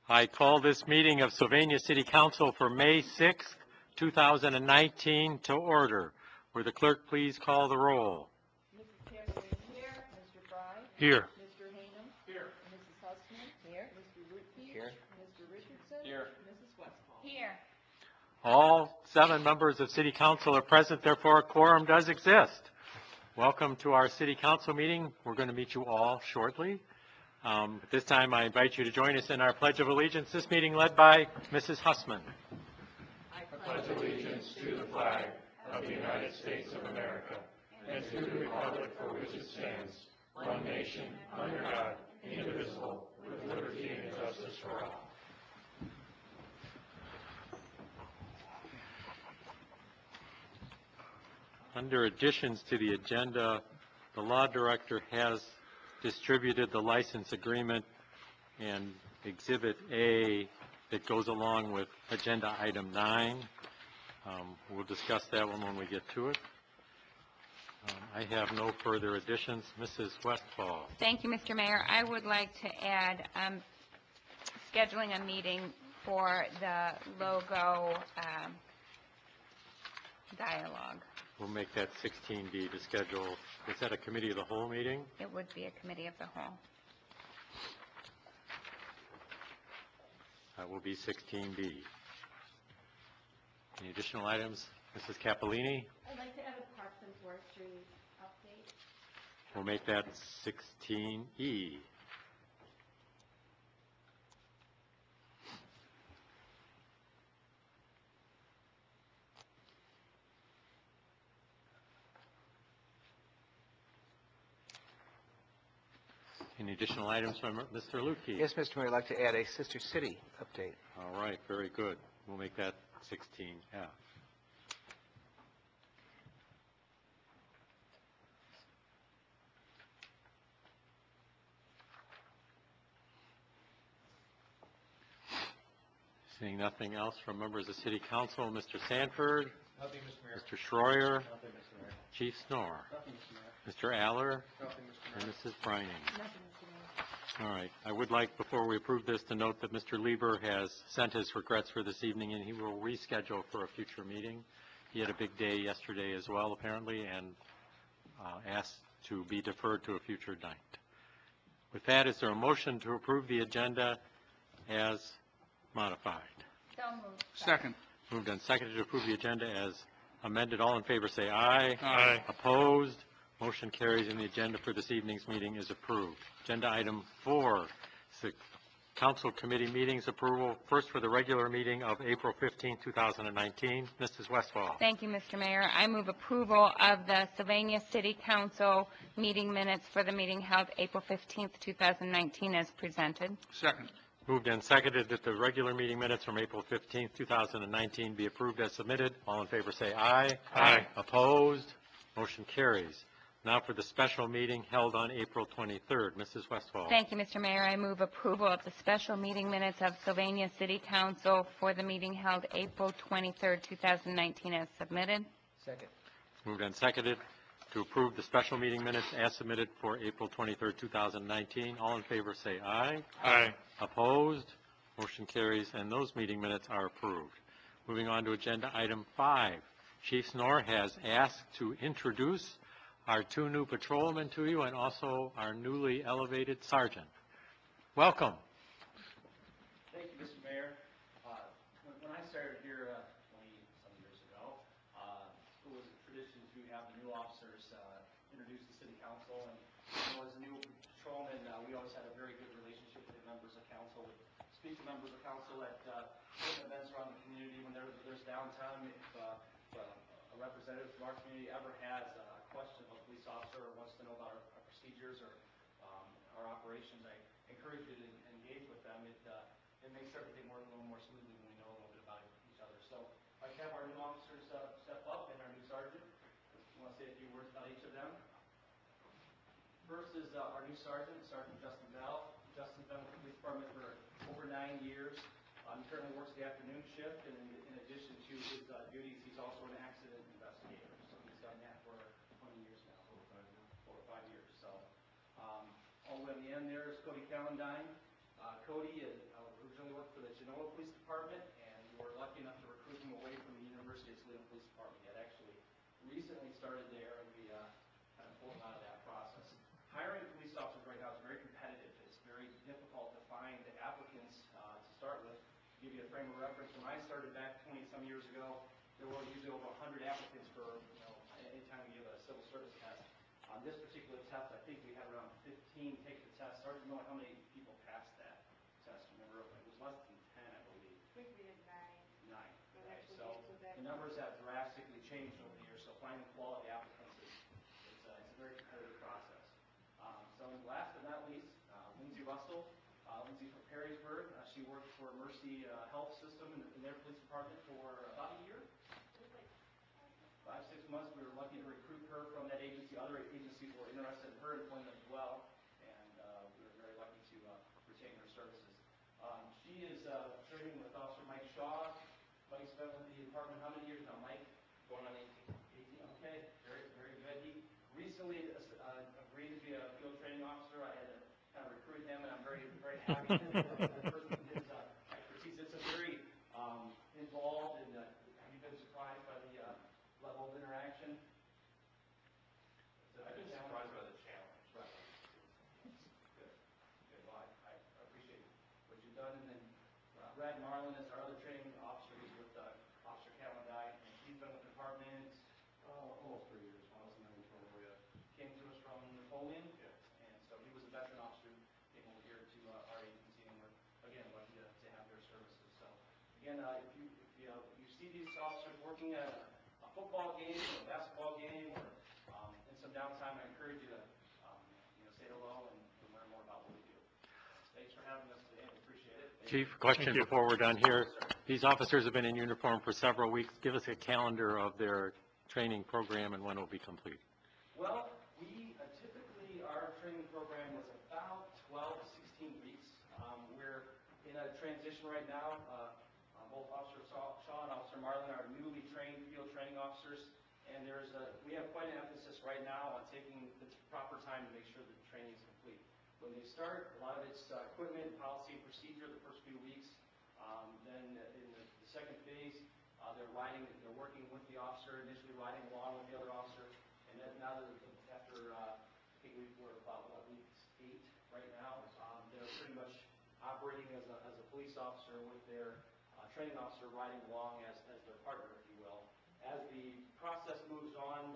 I call this meeting of Sylvania City Council for May 6th, 2019 to order. Will the clerk please call the roll? Mrs. Cameron here. Mr. Fry. Here. Mr. Haynem. Here. Mrs. Hussman. Here. Mr. Lutke. Here. Mr. Richardson. Here. Mrs. Westphal. Here. All 7 members of City Council are present, therefore a quorum does exist. Welcome to our City Council meeting. We're going to meet you all shortly. At this time, I invite you to join us in our Pledge of Allegiance. This meeting led by Mrs. Hussman. I pledge allegiance to the flag of the United States of America and to the republic for which it stands, one nation, under God, indivisible, with liberty and justice for all. Under additions to the agenda, the law director has distributed the license agreement and Exhibit A that goes along with agenda item 9. We'll discuss that one when we get to it. I have no further additions. Mrs. Westphal. Thank you, Mr. Mayor. I would like to add scheduling a meeting for the logo dialogue. We'll make that 16B to schedule. Is that a committee of the whole meeting? It would be a committee of the whole. That will be 16B. Any additional items? Mrs. Cappellini? I'd like to add a Parks and Forestry update. We'll make that 16E. Any additional items from Mr. Lutke? Yes, Mr. Mayor, I'd like to add a Sister City update. All right, very good. We'll make that 16F. Seeing nothing else from members of City Council, Mr. Sanford, Nothing, Mr. Mayor. Mr. Schroyer, Nothing, Mr. Mayor. Chief Snor, Nothing, Mr. Mayor. Mr. Aller, Nothing, Mr. and Mayor. Mrs. Brining. Nothing, Mr. Mayor. All right. I would like, before we approve this, to note that Mr. Lieber has sent his regrets for this evening, and he will reschedule for a future meeting. He had a big day yesterday as well, apparently, and asked to be deferred to a future night. With that, is there a motion to approve the agenda as modified? So moved. Second. Moved and seconded to approve the agenda as amended. All in favor say aye. Aye. Opposed? Motion carries, and the agenda for this evening's meeting is approved. Agenda item 4 is the council committee meetings approval. First for the regular meeting of April 15, 2019. Mrs. Westphal. Thank you, Mr. Mayor. I move approval of the Sylvania City Council meeting minutes for the meeting held April 15th, 2019 as presented. Second. Moved and seconded that the regular meeting minutes from April 15, 2019 be approved as submitted. All in favor say aye. Aye. Opposed? Motion carries. Now for the special meeting held on April 23rd. Mrs. Westphal. Thank you, Mr. Mayor. I move approval of the special meeting minutes of Sylvania City Council for the meeting held April 23rd, 2019 as submitted. Second. Moved and seconded to approve the special meeting minutes as submitted for April 23rd, 2019. All in favor say aye. Aye. Opposed? Motion carries, and those meeting minutes are approved. Moving on to agenda item 5. Chief Snor has asked to introduce our 2 new patrolmen to you and also our newly elevated sergeant. Welcome. Thank you, Mr. Mayor. When I started here 20-some years ago, it was a tradition to have the new officers introduce the city council. And as a new patrolman, we always had a very good relationship with the members of council. We speak to members of council at certain events around the community when there's downtime. If a representative from our community ever has a question of a police officer or wants to know about our procedures or our operations, I encourage you to engage with them. It makes everything work a little more smoothly when we know a little bit about each other. So I have our new officers step up and our new sergeant. I want to say a few words about each of them. First is our new sergeant, Sergeant Justin Bell. Justin's been with the police department for over 9 years. He currently works the afternoon shift, and in addition to his duties, he's also an accident investigator. So he's done that for 20 years now. 4 or 5 years. So all the way on the end there is Cody Calendine. Cody originally worked recently started there, and we kind of pulled them out of that process. Hiring police officers right now is very competitive. It's very difficult to find applicants to start with. To give you a frame of reference, when I started back 20-some years ago, there were usually over 100 applicants for, any time we give a civil service test. On this particular test, I think we had around 15 take the test. Hard to know how many people passed that test. Remember, it was less than 10, I believe. I think we had 9. 9. But Right. actually, So so that- the numbers have drastically changed over the years. So finding quality applicants it's a very competitive process. So last but not least, Lindsay Russell. Lindsay from Perrysburg. She worked for Mercy Health System in their police department for about a year. 5-6 months. We were lucky to recruit her from that agency. Other agencies were interested in her employment as well, and we were very lucky to retain her services. She is training with Officer Mike Shaw. Mike's been with the department how many years now, Mike? Going on 18. 18, okay. Very, very good. He recently agreed to be a field training officer. I had to kind of recruit him, and I'm very, very happy for his expertise. It's a very involved, and have you been surprised by the level of interaction? I've been surprised by the challenge. Right. Good. Good. Well, I appreciate what you've done. And then Brad Marlin is our other training officer. He's with Officer Calendine, and he's been with the department almost 3 years. I wasn't in Napoleon yet. Came to us from Napoleon. Yeah. And so he was a veteran officer, came over here to our agency, and we're, again, lucky to have their services. So, again, if you see these officers working at a football game or a basketball game or in some downtime, I encourage you to say hello and learn more about what we do. Thanks for having us today. We appreciate it. Chief, question before we're done here. These officers have been in uniform for several weeks. Give us a calendar of their training program and when it will be complete. Well, we typically, our training program is about 12 to 16 weeks. We're in a transition right now. Both Officer Shaw and Officer Marlin are newly trained field training officers, and we have quite an emphasis right now on taking the proper time to make sure that the training is complete. When they start, a lot of it's equipment, policy, and procedure the first few weeks. Then in the second phase, they're working with the officer, initially riding along with the other officer, and then now that after I think we're about week 8 right now, they're pretty much operating as a police officer with their training officer riding along as their partner, if you will. As the process moves on,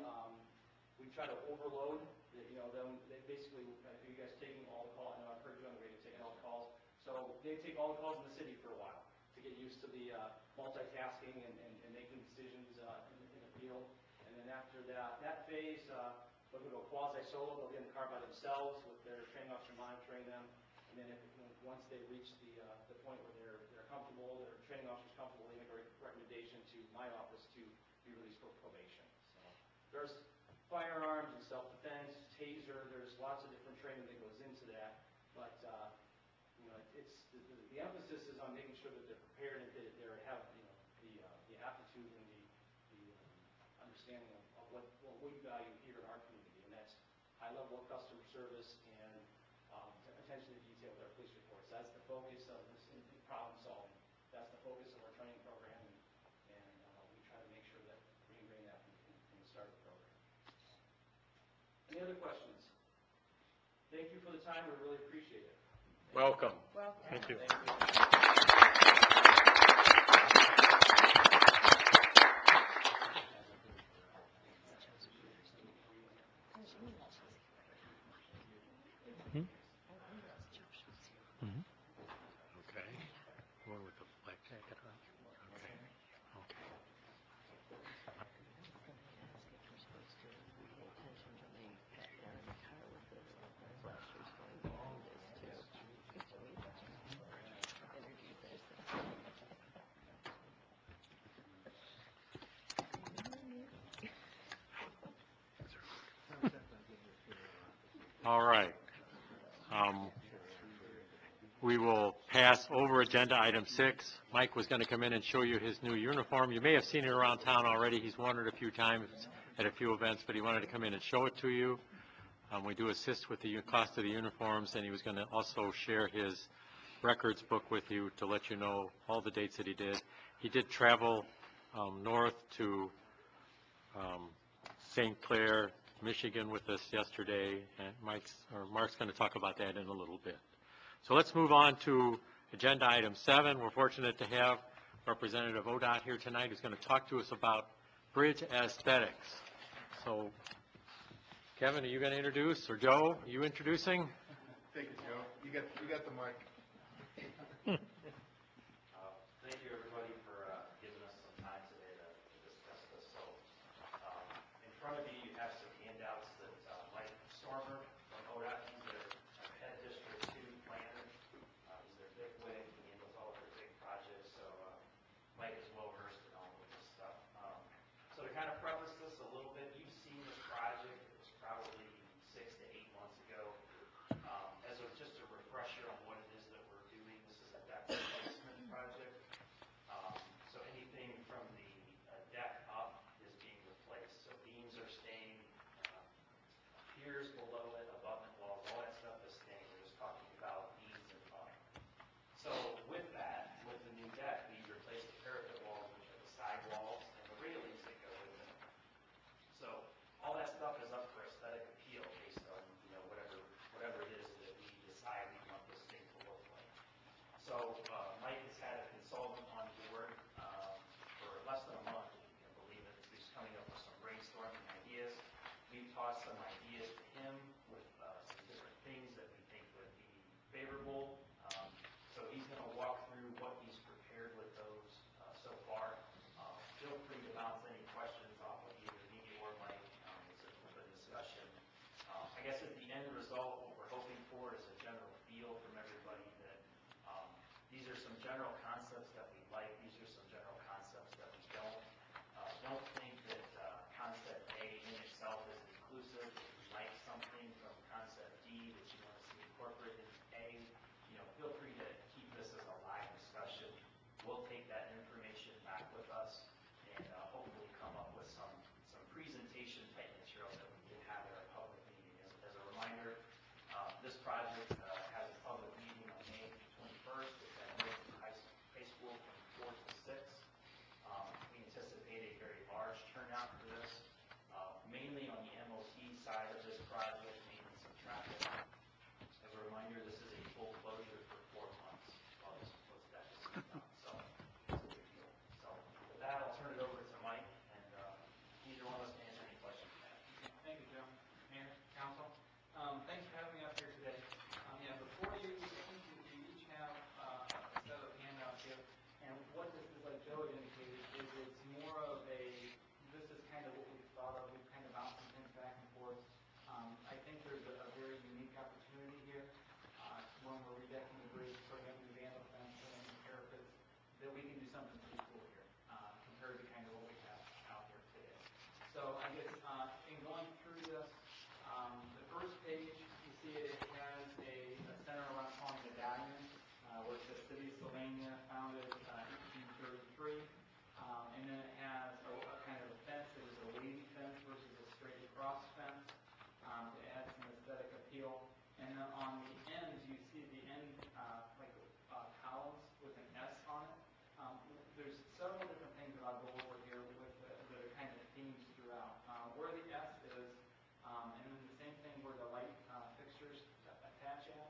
we try to overload them. They basically, you guys taking all the calls. I know I've heard you on the radio taking all the calls. So they take all the calls in the city for a while to get used to the multitasking and making decisions in the field. And then after that phase, they'll go to a quasi-solo. They'll get in the car by themselves with their training officer monitoring them. And then once they reach the point where they're comfortable, their training officer's comfortable, they make a recommendation to my office to be released for probation. So there's firearms and self-defense, taser. There's lots of different training that goes into that. But it's the emphasis is on making sure that they're prepared and they have the aptitude and the understanding of what we value here in our community, and that's high level of customer service and attention to detail with our police reports. That's the focus of this in problem solving. That's the focus of our training program, and we try to make sure that we ingrain that from the start of the program. Any other questions? Thank you for the time. We really appreciate it. Welcome. Well, Thank you. Thank you. Okay. One with the black jacket on. Okay. Okay. All right. We will pass over agenda item 6. Mike was going to come in and show you his new uniform. You may have seen it around town already. He's worn it a few times at a few events, but he wanted to come in and show it to you. We do assist with the cost of the uniforms, and he was going to also share his records book with you to let you know all the dates that he did. He did travel north to St. Clair, Michigan with us yesterday, and Mark's going to talk about that in a little bit. So let's move on to agenda item 7. We're fortunate to have Representative ODOT here tonight who's going to talk to us about bridge aesthetics. So Kevin, are you going to introduce, or Joe, are you introducing? Thank you, Joe. You got the mic. Thank you, everybody, for giving us some time today to discuss this. So, in front of you, you have some handouts that Mike Stormer from ODOT, he's their head District 2 planner. He's their big wig, he handles all of their big projects, so Mike is well versed in all of this stuff. So to kind of preface this a little bit, you've seen this project. It was probably 6 to 8 months ago. As just a refresher on what it is that we're doing, this is a deck replacement project. So anything from the deck up is being replaced. So beams are staying, piers below it, abutment walls, all that stuff is staying. We're just talking about beams and up. So with that, with the new deck, we replaced the parapet walls, which are the side walls, and the railings that go with it. So all that stuff is up for aesthetic appeal based on, whatever it is that we decide we want this thing to look like. So Mike has had a consultant on board for less than a month, if you can believe it. He's coming up with some brainstorming ideas. We've tossed some ideas to him with some different things that we think would be favorable. So he's going to walk through what he's prepared with those so far. Feel free to bounce any questions off of either me or Mike. It's an open discussion. I guess at the end result, what we're hoping for is a general feel from everybody that these are some general concepts that we like. These are some general concepts that we don't. Don't think that concept A in itself is inclusive. If you like something from concept D that you want to see incorporated in A, feel free to keep this as a live discussion. We'll take that information back with us and hopefully come up with some presentation type material that we can have at our public meeting. As a reminder, this project has a public meeting on May 21st at Milton High School from 4 to 6. We anticipate a very large turnout for this, mainly on the MOT side of this project, mainly some traffic. As a reminder, this is a full closure for 4 months while this deck is done, so it's a big deal. So with that, I'll turn it over to Mike, and either one of us can answer any questions you have. Thank you, Joe. Mayor, Council. Thanks for having me up here today. Before you, I think you each have a set of handouts here. And what this is, like Joe had indicated, is it's more of this is kind of what we've thought of. We've kind of bounced some things back and forth. I think there's a very unique opportunity here when we're redecking the bridge, putting up new vandal fence, putting up new parapets, that we can do something pretty cool here compared to kind of what we have out there today. So I guess in going through this, the first page, you see it has a center around calling medallion, where it says City of Sylvania, founded 1833. And then it has a kind of a fence that is a wavy fence versus a straight across fence. It adds some aesthetic appeal. And then on the ends, you see the end columns with an S on it. There's several different things that I'll go over here with that are kind of themes throughout. Where the S is, and then the same thing where the light fixtures attach at.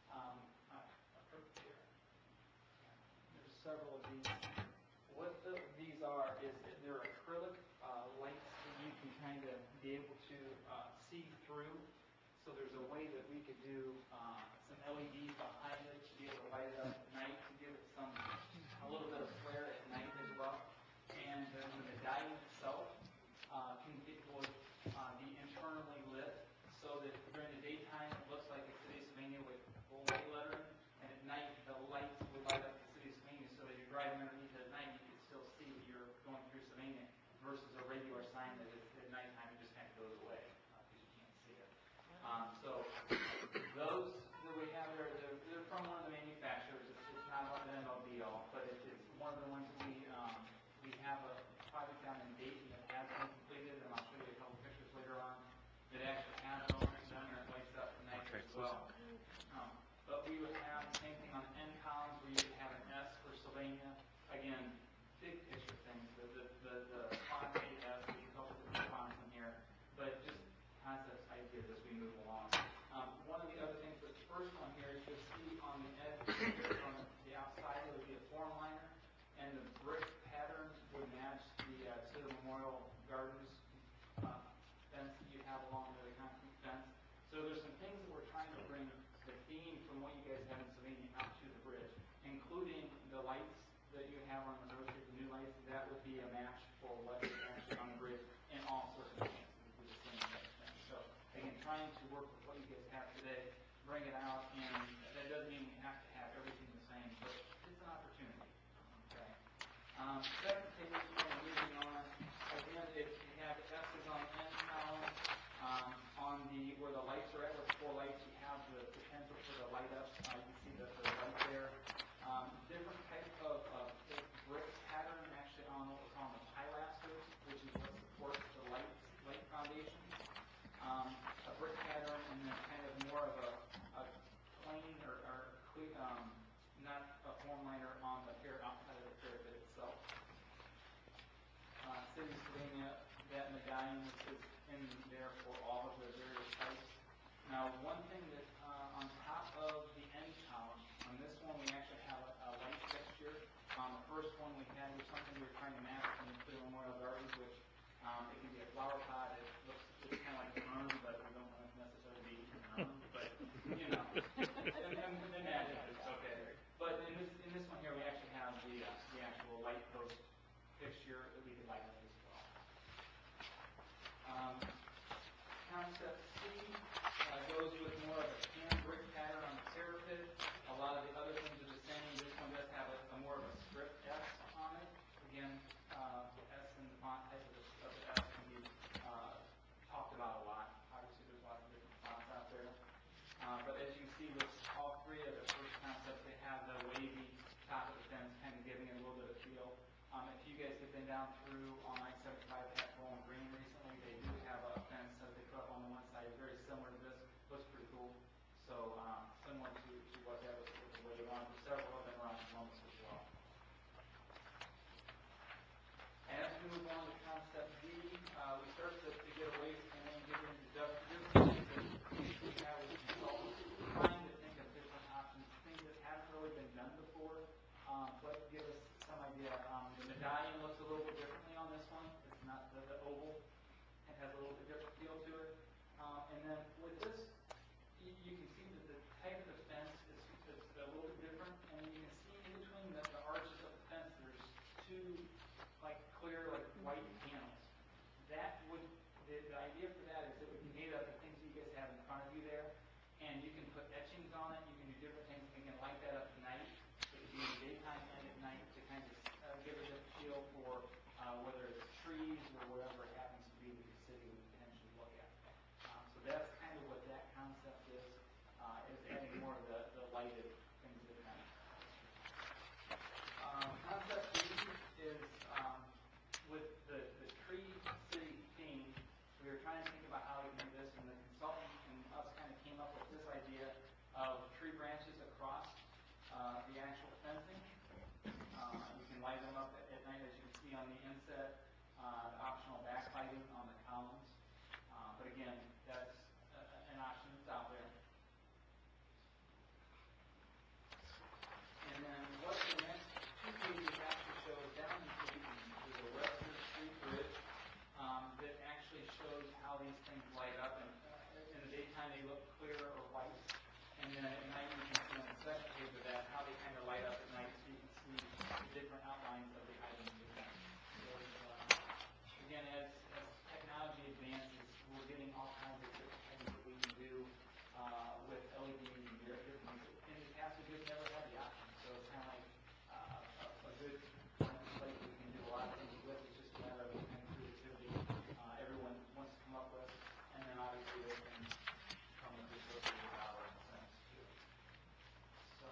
Here. There's several of these. What these are is they're acrylic lights that you can kind of be able to see through. So there's a way that we could do some LEDs behind it to be able to light it up at night to give it a little bit of flare at night as well. And then the medallion itself will be internally lit so that during the daytime it looks like a City of Sylvania with full white lettering, and at night the lights will light up the City of Sylvania so that you're driving underneath it at night you can still see that you're going through Sylvania versus a regular sign that is at nighttime it just kind of goes away because you can't see it. So those that we have there, they're from one of the manufacturers. It's not one of the MLB-all, but it's one of the ones we have a project down in Dayton that has been completed, and I'll show you a couple pictures later on that actually has it on it done, and it lights up at night as well. But we would have the same thing on the end columns where you would have an S for Sylvania. Again, big picture things. The font AS, there's a couple different fonts in here. bring it out, and that doesn't mean we have to have everything the same, but it's an opportunity, okay? Second page, moving on, again, it has S's on the end column, on the, where the lights are at, with the 4 lights, you have the potential for the light ups, you can see the light there. Different type of brick pattern actually on what we're calling the pilasters, which is what supports the light foundation. A brick pattern, and then kind of more of a plain or not a form liner on the outside of the parapet itself. City of Sylvania, that medallion is in there for all of the various sites. Now, one thing that on top of the end column, on this one we actually have a light fixture. On the first one we had was something we were trying to match from the Clear Memorial Gardens, which it can be a flower pot. It looks kind of like an urn, but we don't want it necessarily to be an urn. But you know, and magic is okay. But in this one here, we actually have the actual light post fixture that we could light up as well. Concept C goes with more of a tan brick pattern on the parapet. A lot of the other things are the same. This one does have a more of a script S on it. Again, S in the font type of the S can be talked about a lot. Obviously, there's lots of different fonts out there. But as you can see with all 3 of the first concepts, they have the wavy top of the fence, kind of giving it a little bit of feel. If you guys have been down through on I-75 at Bowling Green recently, they do have a fence that they put up on the one side, very similar to this. Looks pretty cool. So similar to what that was later on. Several of them around Columbus as well. And as we move on to concept D, we start to get away and then get into different things that we have as consultants, trying to think of different options, things that haven't really been done before, but give us some idea. The medallion looks a little bit differently on this one. It's not the oval. It has a little bit different feel to it. And then with this, you can see that the type of the fence is a little bit different, and you can see in between the arches of the fence, there's 2 clear white panels. That would the idea for that is it would be made up of things that you guys have in front of you there, and you can put etchings on it. You can do different things. You can light that up at night. It could be in the daytime and at night to kind of give it a feel for whether it's trees or whatever it happens to be that the city would potentially look at. So that's kind of what that concept is adding more of the lighted things at night. Concept B is with the tree city theme. We were trying to think about how we can do this, and the consultant and us kind of came up with this idea of tree branches across the actual fencing. You can light them up at night, as you can see on the inset, the optional backlighting on the columns. But again, that's an option that's out there. And then what the next 2 pages actually shows down in Cleveland is a Western Street Bridge that actually shows how these things light up. And in the daytime, they look clear or white. And then at night, you can see on the second page of that how they kind of light up at night, so you can see the different outlines of the items at night. So again, as technology advances, we're getting all kinds of different things that we can do with LEDs and different things. In the past, we just never had the option. So it's kind of like a good slate that we can do a lot of things with. It's just a matter of the kind of creativity everyone wants to come up with, and then obviously they can come with the associated dollar in a sense too. So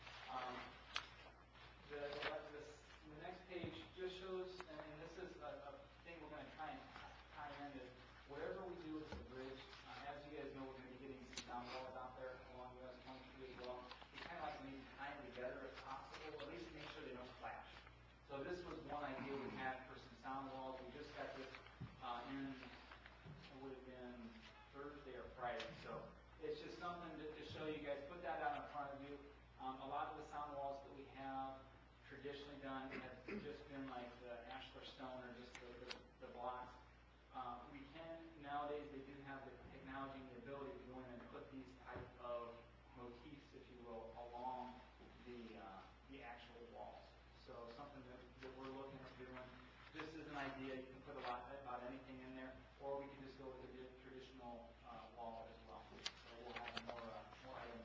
the next page just shows, and this is a thing we're going to try and tie in, is whatever we do with the bridge, as you guys know, we're going to be getting some sound walls out there along US 22 as well. We kind of like to maybe tie them together if possible, at least make sure they don't clash. So this was one idea we had for some sound walls. We just got this in, it would have been Thursday or Friday. So it's just something to show you guys. Put that out in front of you. A lot of the sound walls that we have traditionally done have just been like the ashlar stone or just the blocks. We can, nowadays, they do have the technology and the ability to go in and put these type of motifs, if you will, along the actual walls. So something that we're looking at doing. This is an idea. You can put about anything in there, or we can just go with the traditional wall as well. So we'll have more items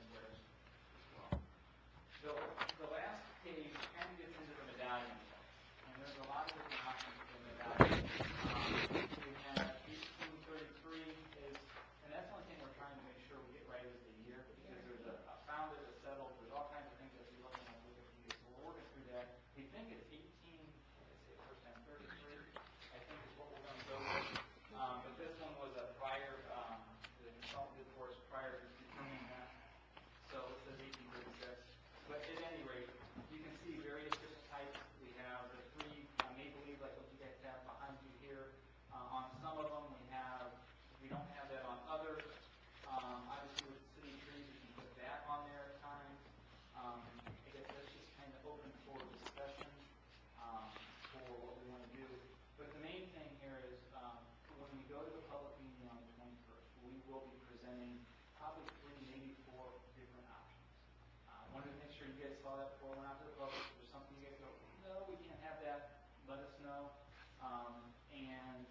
saw that before it went out to the public? Is there something you guys go, no, we can't have that, let us know? And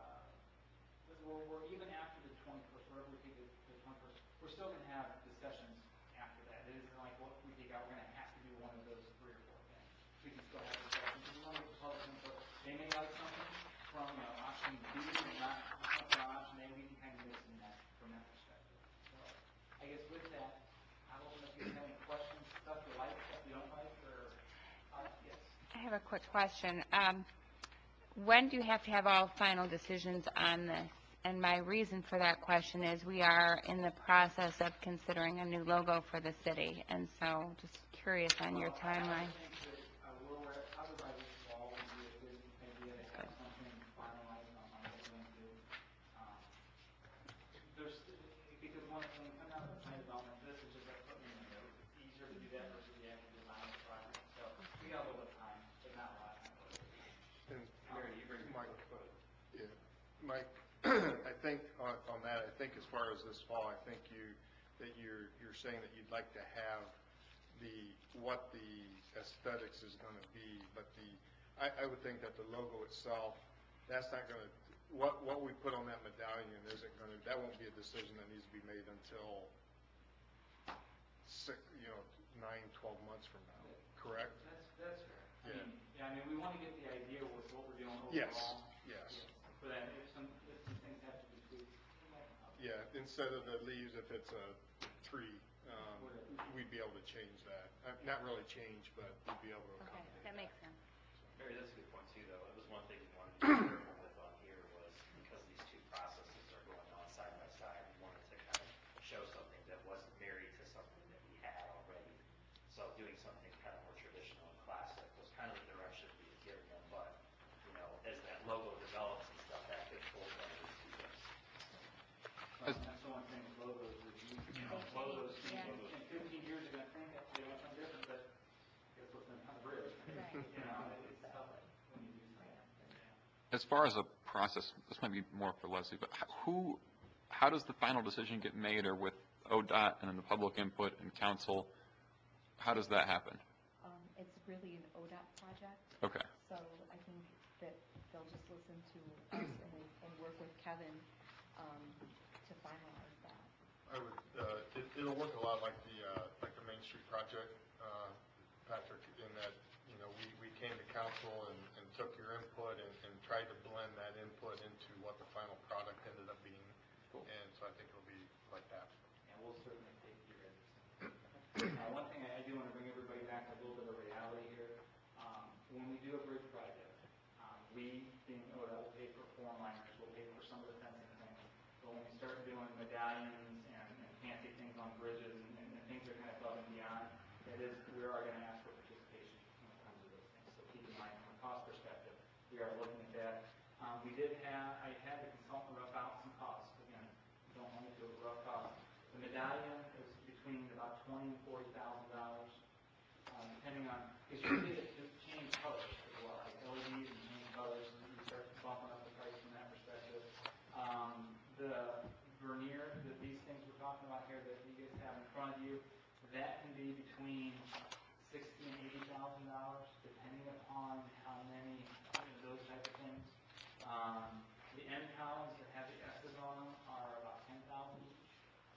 we're even after the 21st, wherever we take the 21st, we're still going to have discussions after that. It isn't like what we take out, we're going to have to do one of those 3 or 4 things. We can still have discussions. If we want to get the public input, they may like something from option B and not something on option A. We can kind of mix in that from that perspective. So I guess with that, I don't know if you guys have any questions, stuff you like, stuff you don't like, or yes. I have a quick question. When do you have to have all final decisions on this? And my reason for that question is we are in the process of considering a new logo for the city, and so just curious on your timeline. I think that probably by this fall would be a good idea to have something finalized on what we're going to do. Because when we come out with plan development, this is just like putting in a note. It's easier to do that versus the actual design of the project. So we got a little bit of time, but not a lot of time. And Mary, you bring Mike, yeah, Mike, I think on that, I think as far as this fall, I think you're saying that you'd like to have what the aesthetics is going to be, but I would think that the logo itself, that's not going to, what we put on that medallion isn't going to, that won't be a decision that needs to be made until 9, 12 months from now, correct? That's fair. Yeah. I mean, we want to get the idea with what we're doing overall. Yes. But then if some things have to be tweaked, we might not. Yeah, instead of the leaves, if it's a tree, we'd be able to change that. Not really change, but we'd be able to Okay, accommodate that makes sense. Mary, that's a good point too, though. It was one thing we wanted to be careful with on here was because these 2 processes are going on side by side, we wanted to kind of show something that wasn't married to something that we had already. So doing something kind of more traditional and classic was kind of the direction we had given them. But, as that logo develops and stuff, that could fold one of these 2 things. That's the one thing with logos is logos Yeah. in 15 years are going to think they want something different, but guess what's going to come bridge? Right. It's tough when you do something. As far as a process, this might be more for Leslie, but how does the final decision get made, or with ODOT and then the public input and council, how does that happen? It's really an ODOT project, Okay. so I think that they'll just listen to us and work with Kevin to finalize that. I would, it'll work a lot like the Main Street project, Patrick, in that, we came to council and took your input and tried to blend that input into what the final product ended up being. Cool. And so I think it'll be like that. And we'll certainly take your input. One thing I do want to bring everybody back to a little bit of reality here. When we do a bridge project, we, being ODOT, will pay for form liners, we'll pay for some of the fencing things. But when we start doing medallions and fancy things on bridges and things that are kind of above and beyond, we are going to ask for participation when it comes to those things. So keep in mind, from a cost perspective, we are looking at that. I had the consultant rough out some costs. Again, don't want to do a rough cost. The medallion is between about $20,000 and $40,000, depending on, because you need to change colors as well, like LEDs and change colors, and you start bumping up the price from that perspective. The vernier, these things we're talking about here that you guys have in front of you, that can be between $60,000 and $80,000, depending upon how many those type of things. The end columns that have the S's on them are about $10,000 each.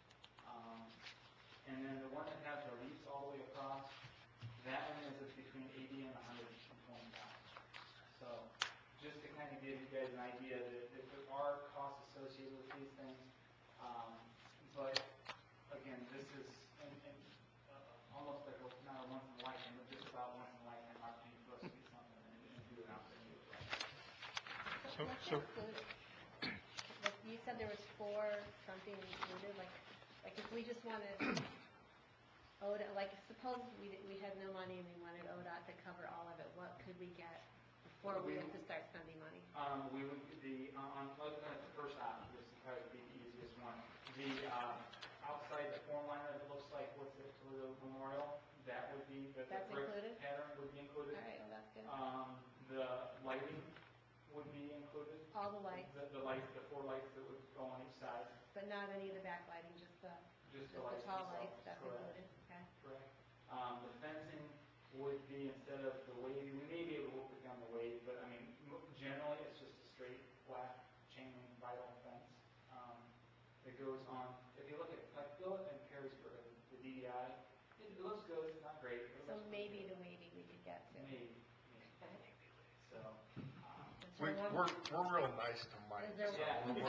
And then the one that has the leaves all the way across, that one is between $80,000 and $120,000. So just to kind of give you guys an idea that there are costs associated with these things. But again, this is almost like not a once in a lifetime, but just about once in a lifetime opportunity for us to get something and do it out there and do it right. What's included? Like you said there was 4 something included, like if we just wanted ODOT, like suppose we had no money and we wanted ODOT to cover all of it, what could we get before we have to start spending money? We would, looking at the first option, this would probably be the easiest one. The outside the form liner that looks like what's it for the memorial, that would be, the brick included? pattern would be included. All right, well that's good. The lighting would be included. All the lights, The lights, the 4 lights that would go on each side. but not any of the backlighting, just the Just the lights tall themselves, lights, that's correct. included, okay? Correct. The fencing would be, instead of the wavy, we may be able to work with you on the wavy, but I mean, generally, it's just a straight black chain link vinyl fence that goes on. If you look at, like, Bill and Perrysburg, the DDI, it looks good, it's not great. It So looks maybe the wavy we could get to. maybe. So, We're real nice to Mike. Is there- yeah. So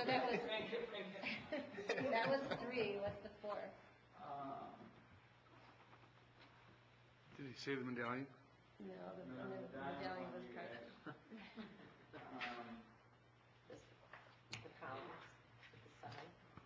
that was 3, what's the 4? Did he say the medallion? No, the No, the medallion was medallion's on you present. The columns, the side.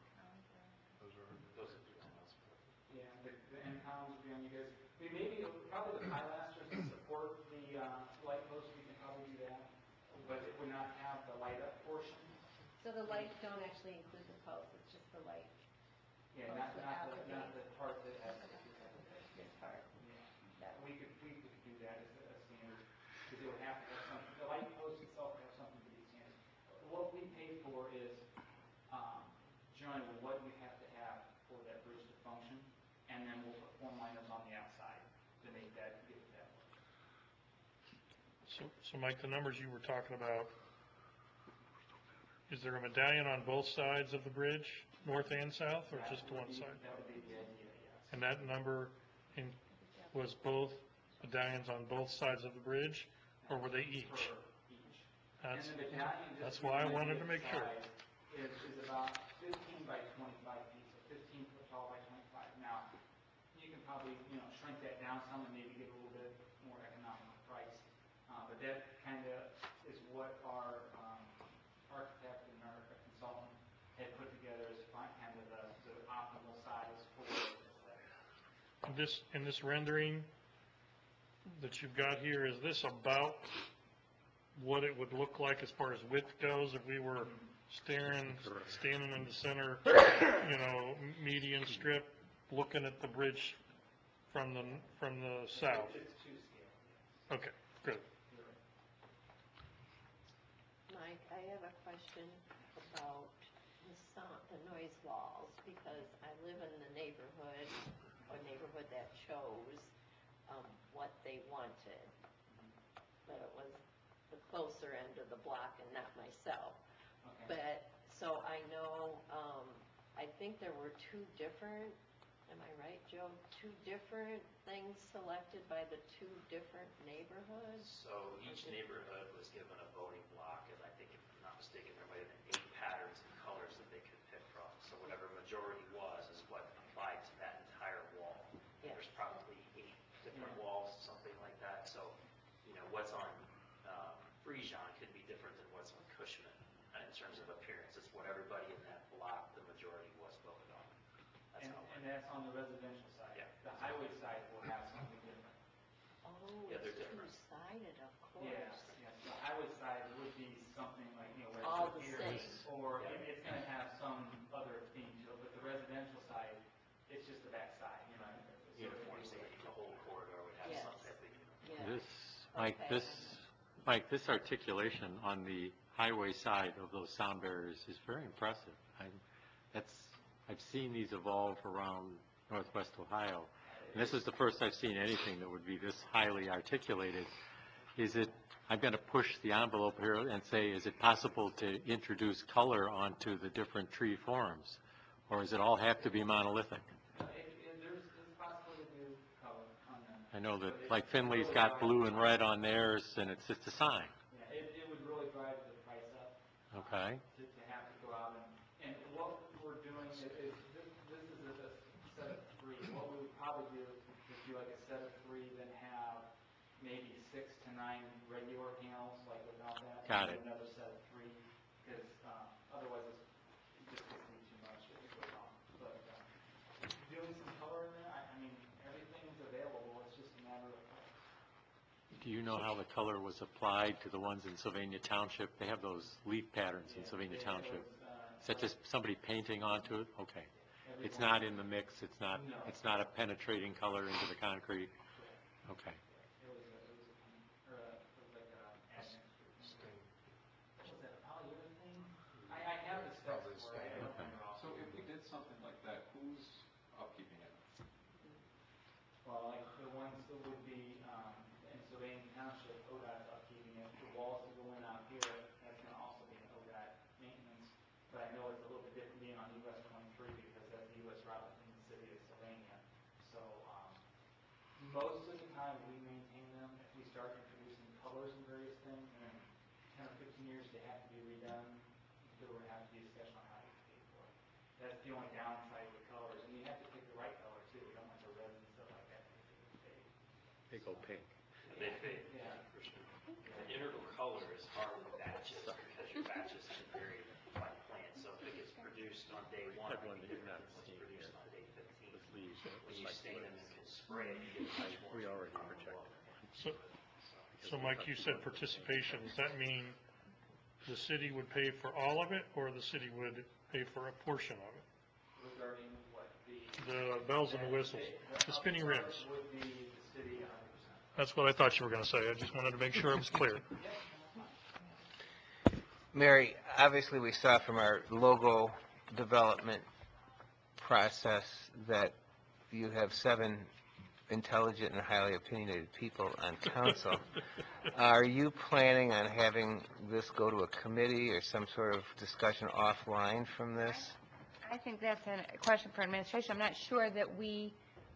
Yeah, the end columns would be on you guys. I mean, maybe, probably the pilasters to support the light posts, we can probably do that, but it would not have the light up portion. So the lights don't actually include the post, it's just the light, Yeah, Posts not without the not the part that has. this part. Yeah, we could do that as a standard, because it would have to have something, the light post itself would have something to be standard. What we pay for is, generally what we have to have for that bridge to function, and then we'll put form liners on the outside to make that, give it that look. So Mike, the numbers you were talking about, is there a medallion on both sides of the bridge, north and south, or just to one side? That would be the idea, yes. And that number was both medallions on both sides of the bridge, or were they each? Per each. That's, And the medallion, that's just to why I give you an wanted to idea make of sure. size, is about 15 by 25 feet, so 15 foot tall by 25. Now, you can probably, shrink that down some and maybe get a little bit more economical price. But that kind of is what our architect and our consultant had put together as kind of the optimal size for this. In this rendering that you've got here, is this about what it would look like as far as width goes if we were standing in the center, median strip, looking at the bridge from the south? It's to scale. Okay, good. Mike, I have a question about the noise walls, because I live in the neighborhood that chose what they wanted, but it was the closer end of the block and not myself. Okay. But, so I know, I think there were 2 different, am I right, Joe? 2 different things selected by the 2 different neighborhoods? So each neighborhood was given a voting block, and I think, if I'm not mistaken, there might have been 8 patterns and colors that they could pick from. So whatever majority was is what applied to that entire wall. Yes. There's probably 8 different walls, something like that. So, what's on Friesian could be different than what's on Cushman in terms of appearance. It's what everybody in that block, the majority, was voted on. That's how it And that's on the residential side. Yeah. The highway side will have something different. Oh, Yeah, they're it's different. two-sided, of course. Yes. The highway side would be something like, where All it's the here, same. or it's going to have some other theme to it, but the residential side, it's just the back side, Uniform, so the whole corridor would have Yes. some type of uniform. Yeah. Mike, this articulation on the highway side of those sound barriers is very impressive. I've seen these evolve around Northwest Ohio, and this is the first I've seen anything that would be this highly articulated. I'm going to push the envelope here and say, is it possible to introduce color onto the different tree forms, or does it all have to be monolithic? There's possibility to do color on them. I know that, like Finley's got blue and red on theirs, and it's just a sign. Yeah, it would really drive the price up. Okay. To have to go out and what we're doing is, this is a set of 3. What we would probably do is do like a set of 3, then have maybe 6 to 9 regular panels, like without that. Got and it. Another set of 3, because otherwise it just gets to be too much. It would go wrong. But doing some color in there, I mean, everything's available. It's just a matter of color. Do you know how the color was applied to the ones in Sylvania Township? They have those leaf patterns in Sylvania Township. Is that just somebody painting onto it? Okay. It's not in the mix. It's not a penetrating color into the concrete. Okay. It was like a admixture. Was that a polyurethane? I have the specs for it. I don't remember off. So if we did something like that, who's upkeeping it? Well, like the ones that would be, in Sylvania Township, ODOT's upkeeping it. The walls that go in out here, that's gonna also be an ODOT maintenance. But I know it's a little bit different being on US 23 because that's the US route within the city of Sylvania. So, most of the time we maintain them. If we start introducing colors and various things, and in 10 or 15 years they have to be redone, there would have to be a discussion on how to pay for it. That's the only downside with colors, and you have to pick the right color too. You don't want the reds and stuff like that because they get fade. They go pink. They fade, Yeah. for sure. The integral color is hard with batches because your batches can vary by plant. So if it gets produced on day one, Had it one would that be you're not different than what's seeing produced here. on day 15. With leaves, it When looks you like stain them and lids. can spray it, you get much more. We already on the projected look. So Mike, you said participation. Does that mean the city would pay for all of it, or the city would pay for a portion of it? Regarding what The bells and the whistles, the spinning rims. would be the city 100%. That's what I thought you were going to say. I just wanted to make sure it was clear. Mary, obviously we saw from our logo development process that you have 7 intelligent and highly opinionated people on council. Are you planning on having this go to a committee or some sort of discussion offline from this? I think that's a question for administration. I'm not sure that we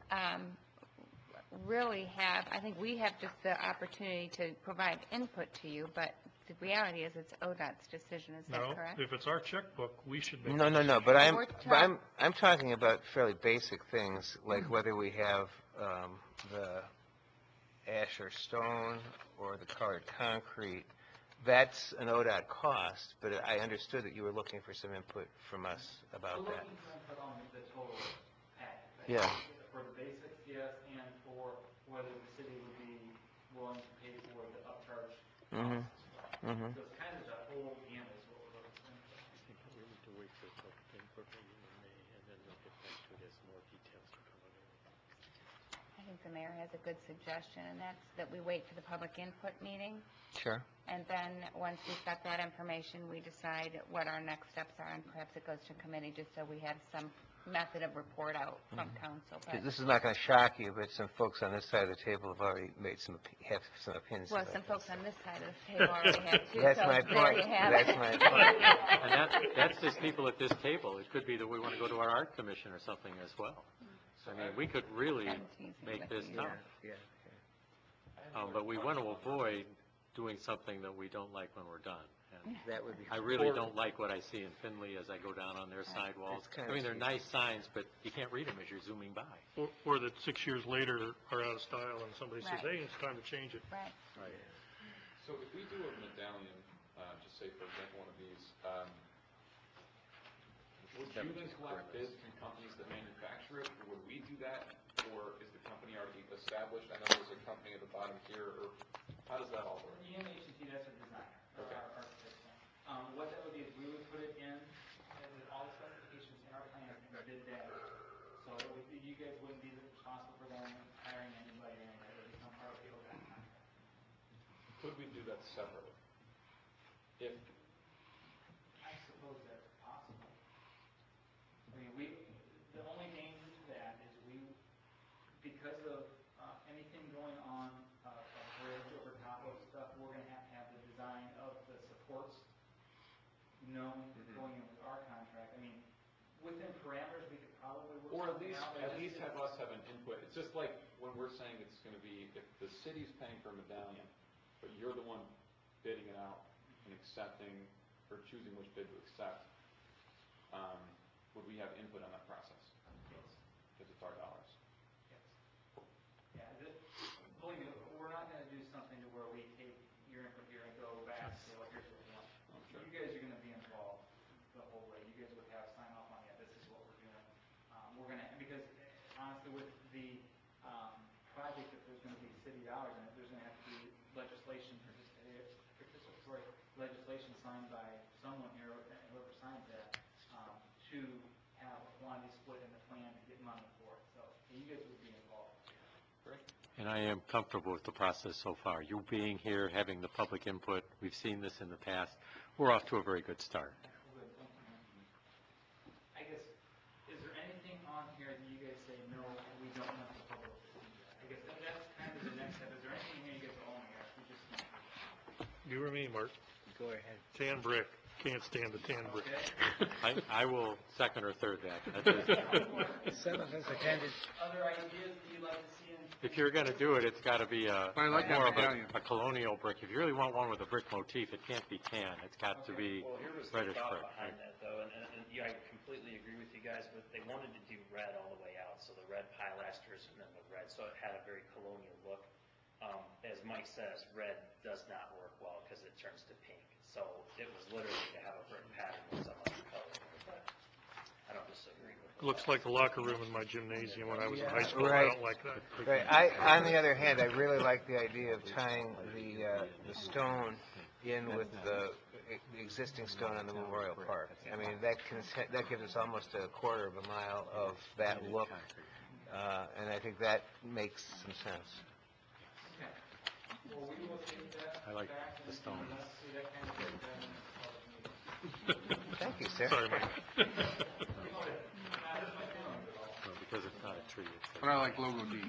really have, I think we have just the opportunity to provide input to you, but the reality is it's ODOT's decision, is that No, correct? if it's our checkbook, we should make. No, the but We're I'm talking about fairly basic things, like whether we have the ash or stone or the colored concrete. That's an ODOT cost, but I understood that you were looking for some input from us about We're that. looking for input on the total package. Yeah. For the basics, yes, and for whether the city would be willing to pay for the upcharge Mhm. costs as well. Mhm. So it's kind of the whole gamut is what we're looking for. I think we need to wait for public input maybe in May, and then we'll get back to it as more details become available. I think the mayor has a good suggestion, and that's that we wait for the public input meeting, Sure. and then once we've got that information, we decide what our next steps are, and perhaps it goes to committee, just so we have some method of report out from council. But, This is not going to shock you, but some folks on this side of the table have already made have some opinions. well, about some this. folks on this side of the table already have too, That's so my there point. you have That's it. my point. And that's just people at this table. It could be that we want to go to our art commission or something as well. I mean, we could really I'm teasing make with this you. tough. Yeah. But we want to avoid doing something that we don't like when we're done. And That would be. I really don't like what I see in Findlay as I go down on their sidewalls. It's kind I mean, they're of nice signs, but you can't read them as you're zooming by. Or that 6 years later are out of style and somebody says, Right. hey, it's time to change it. Right. So if we do a medallion, just say for example one of these, would you then collect bids from companies that manufacture it, or would we do that, or is the company already established? I know there's a company at the bottom here, or how does that all work? EMH&T, that's a designer, or Okay. our architect. What that would be is we would put it in, with all the specifications in our plans, and bid that. So you guys wouldn't be responsible for them hiring anybody or anything. It would become part of the ODOT contract. Could we do that separately? If I suppose that's possible. I mean, the only danger to that is because of anything going on, a bridge over top of stuff, we're gonna have the design of the supports known going in with our contract. I mean, within parameters, we could probably work Or something out. at least have us have an input. It's just like when we're saying it's going to be, if the city's paying for a medallion, but you're the one bidding it out and accepting or choosing which bid to accept, would we have input on that process? Yes. Because it's our dollars. Yes. Yeah, believe me, we're not gonna do something to where we take your input here and go back and say, well, here's what we want. I'm sure. You guys are gonna be involved the whole way. You guys would have sign off on, yeah, this is what we're doing. We're gonna, because honestly, with the, project, if there's gonna be city dollars in it, there's gonna have to be legislation, participatory legislation signed by someone here, whoever signs that, to have a quantity split in the plan to get money for it. So, you guys would be involved. Great. And I am comfortable with the process so far. You being here, having the public input, we've seen this in the past. We're off to a very good start. Good, thank you. I guess, is there anything on here that you guys say, no, we don't want the public to see that? You or me, Mark? Go ahead. Tan brick. Can't stand the tan brick. I will second or third that. That's it. 7 of us attended. Other ideas that you'd like to see in? If you're gonna do it, it's gotta be I like that more of medallion. a colonial brick. If you really want one with a brick motif, it can't be tan. It's got to be Well, here was the reddish thought brick. behind that, though, and yeah, I completely agree with you guys, but they wanted to do red all the way out, so the red pilasters and then the red, so it had a very colonial look. As Mike says, red does not work well because it turns to pink, so it was literally to have a brick pattern with some other color, but I don't disagree with it. Looks like the locker room in my gymnasium when I was in high school. I Right. don't like that. Right. On the other hand, I really like the idea of tying the stone in with the existing stone on the Memorial Park. I mean, that gives us almost a quarter of a mile of that look, and I think that makes some sense. Okay. Well, we will take that I like back the and stone. let's see that kind of breakdown in the public meeting. Thank you, sir. Sorry, Mike. No, because it's not a tree. It's But I like logo D.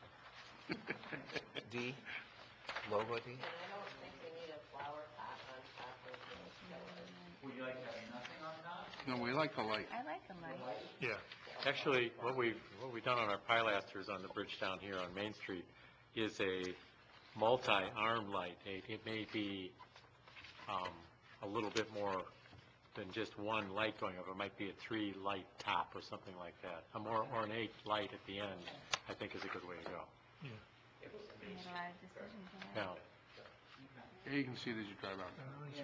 D? Logo D? And I don't think we need a flower pot on top of those pillars. Would you like to have nothing on top? No, we like the light. I like the light. Yeah, actually, what we've done on our pilasters on the bridge down here on Main Street is a multi-arm light. It may be a little bit more than just one light going up. It might be a 3-light top or something like that. A more ornate light at the end, I think, is a good way to go. We had a lot of decisions on Yeah. that. Yeah, you can see it as you drive out.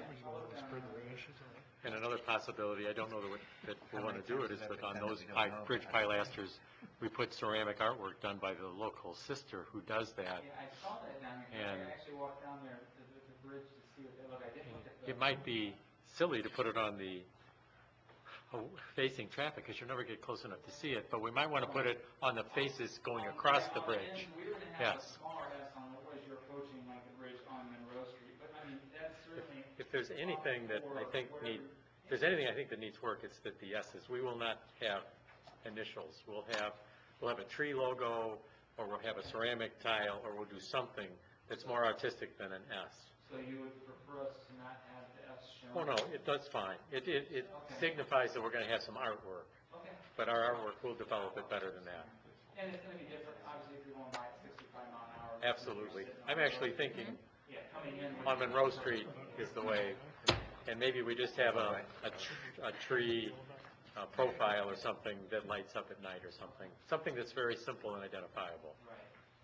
And another possibility, I don't know that we want to do it, is that on those bridge pilasters, we put ceramic artwork done by the local sister who does that. Yeah, I saw that down here. And- I actually walked down there to the bridge to see what they look like. I didn't look at the. It might be silly to put it on the facing traffic, because you'll never get close enough to see it, but we might want to put it on the faces going across the bridge. We were gonna have a Yes. smaller S on the, as you're approaching like the bridge on Monroe Street, but I mean, that's certainly. If there's anything that I think if there's anything I think that needs work, it's that the S's. We will not have initials. We'll have a tree logo, or we'll have a ceramic tile, or we'll do something that's more artistic than an S. So you would prefer us to not have the S shown? Oh, no, that's fine. It signifies that we're going to have some artwork, Okay. but our artwork will develop it better than that. And it's gonna be different, obviously, if you're going by at 65 mile an hour. Absolutely. I'm actually thinking Yeah, coming in. with- on Monroe Street is the way, and maybe we just have a tree profile or something that lights up at night or something that's very simple and identifiable. Right.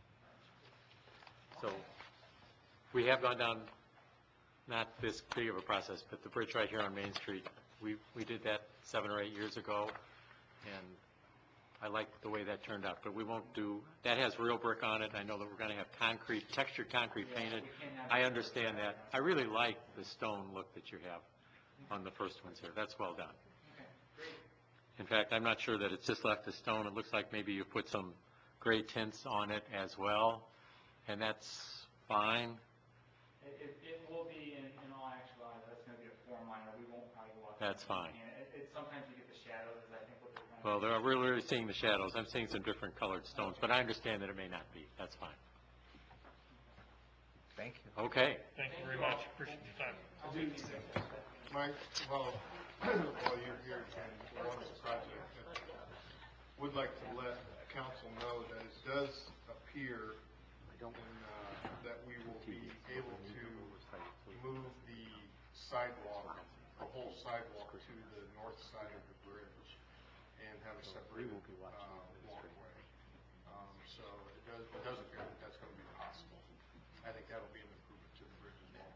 So we have gone down, not this big of a process, but the bridge right here on Main Street, we did that 7 or 8 years ago, and I like the way that turned out, but we won't do, that has real brick on it. I know that we're going to have textured concrete painted. I understand that. I really like the stone look that you have on the first ones here. That's well done. Okay, great. In fact, I'm not sure that it's just left the stone. It looks like maybe you put some gray tints on it as well, and that's fine. It will be, in all actuality, that's gonna be a form liner, we won't probably go out. That's fine. And sometimes you get the shadows, is I think what they're trying to. Well, we're really seeing the shadows. I'm seeing some different colored stones, but I understand that it may not be. That's fine. Thank you. Okay. Thank you very much. Appreciate your time. Mike, well, while you're here and we're on this project, I would like to let council know that it does appear that we will be able to move the sidewalk, the whole sidewalk to the north side of the bridge and have a separate walkway. So it does appear that that's going to be possible. I think that'll be an improvement to the bridge as well.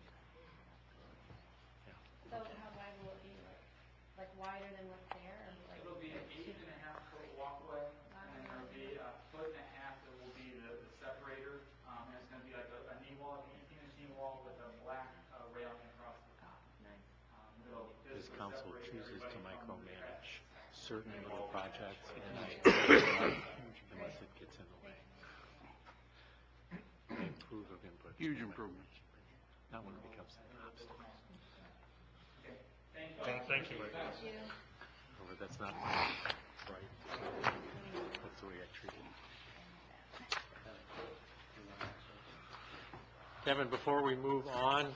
So how wide will it be, like wider than what's there, or like? It'll be an 8.5-foot walkway, and then there'll be a 1.5 foot that will be the separator, and it's gonna be like a knee wall, an 18-inch knee wall with a black railing across the top. Nice. This council chooses to micromanage certain little projects unless it gets in the way. They improve of input. Huge improvements. Not when it becomes an obstacle. Okay, thank you. Thank you. However, that's not right. That's the way I treat it. Kevin, before we move on,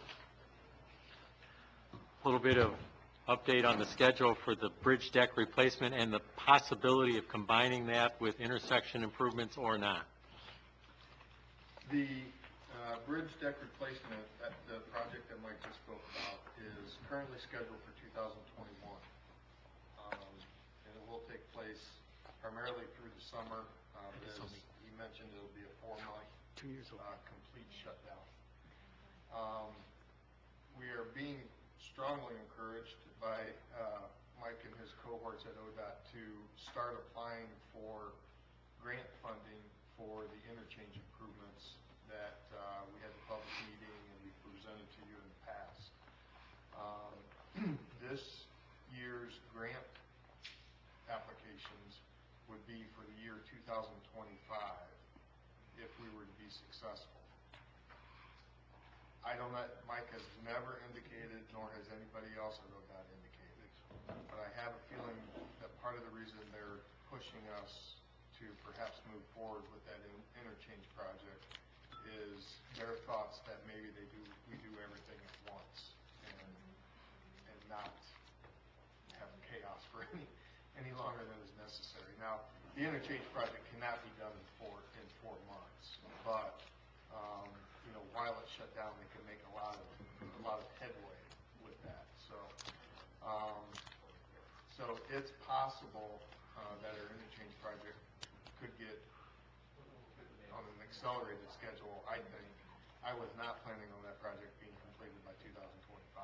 a little bit of update on the schedule for the bridge deck replacement and the possibility of combining that with intersection improvements or not. The bridge deck replacement, the project that Mike just spoke about, is currently scheduled for 2021. And it will take place primarily through the summer. As he mentioned, it'll be a 4-month complete shutdown. We are being strongly encouraged by Mike and his cohorts at ODOT to start applying for grant funding for the interchange improvements that we had the public meeting and we presented to you in the past. This year's grant applications would be for the year 2025 if we were to be successful. Mike has never indicated, nor has anybody else at ODOT indicated, but I have a feeling that part of the reason they're pushing us to perhaps move forward with that interchange project is their thoughts that maybe we do everything at once and not have chaos for any longer than is necessary. Now, the interchange project cannot be done in 4 months, but while it's shut down, they can make a lot of headway with that. So it's possible that our interchange project could get on an accelerated schedule. I think I was not planning on that project being completed by 2025,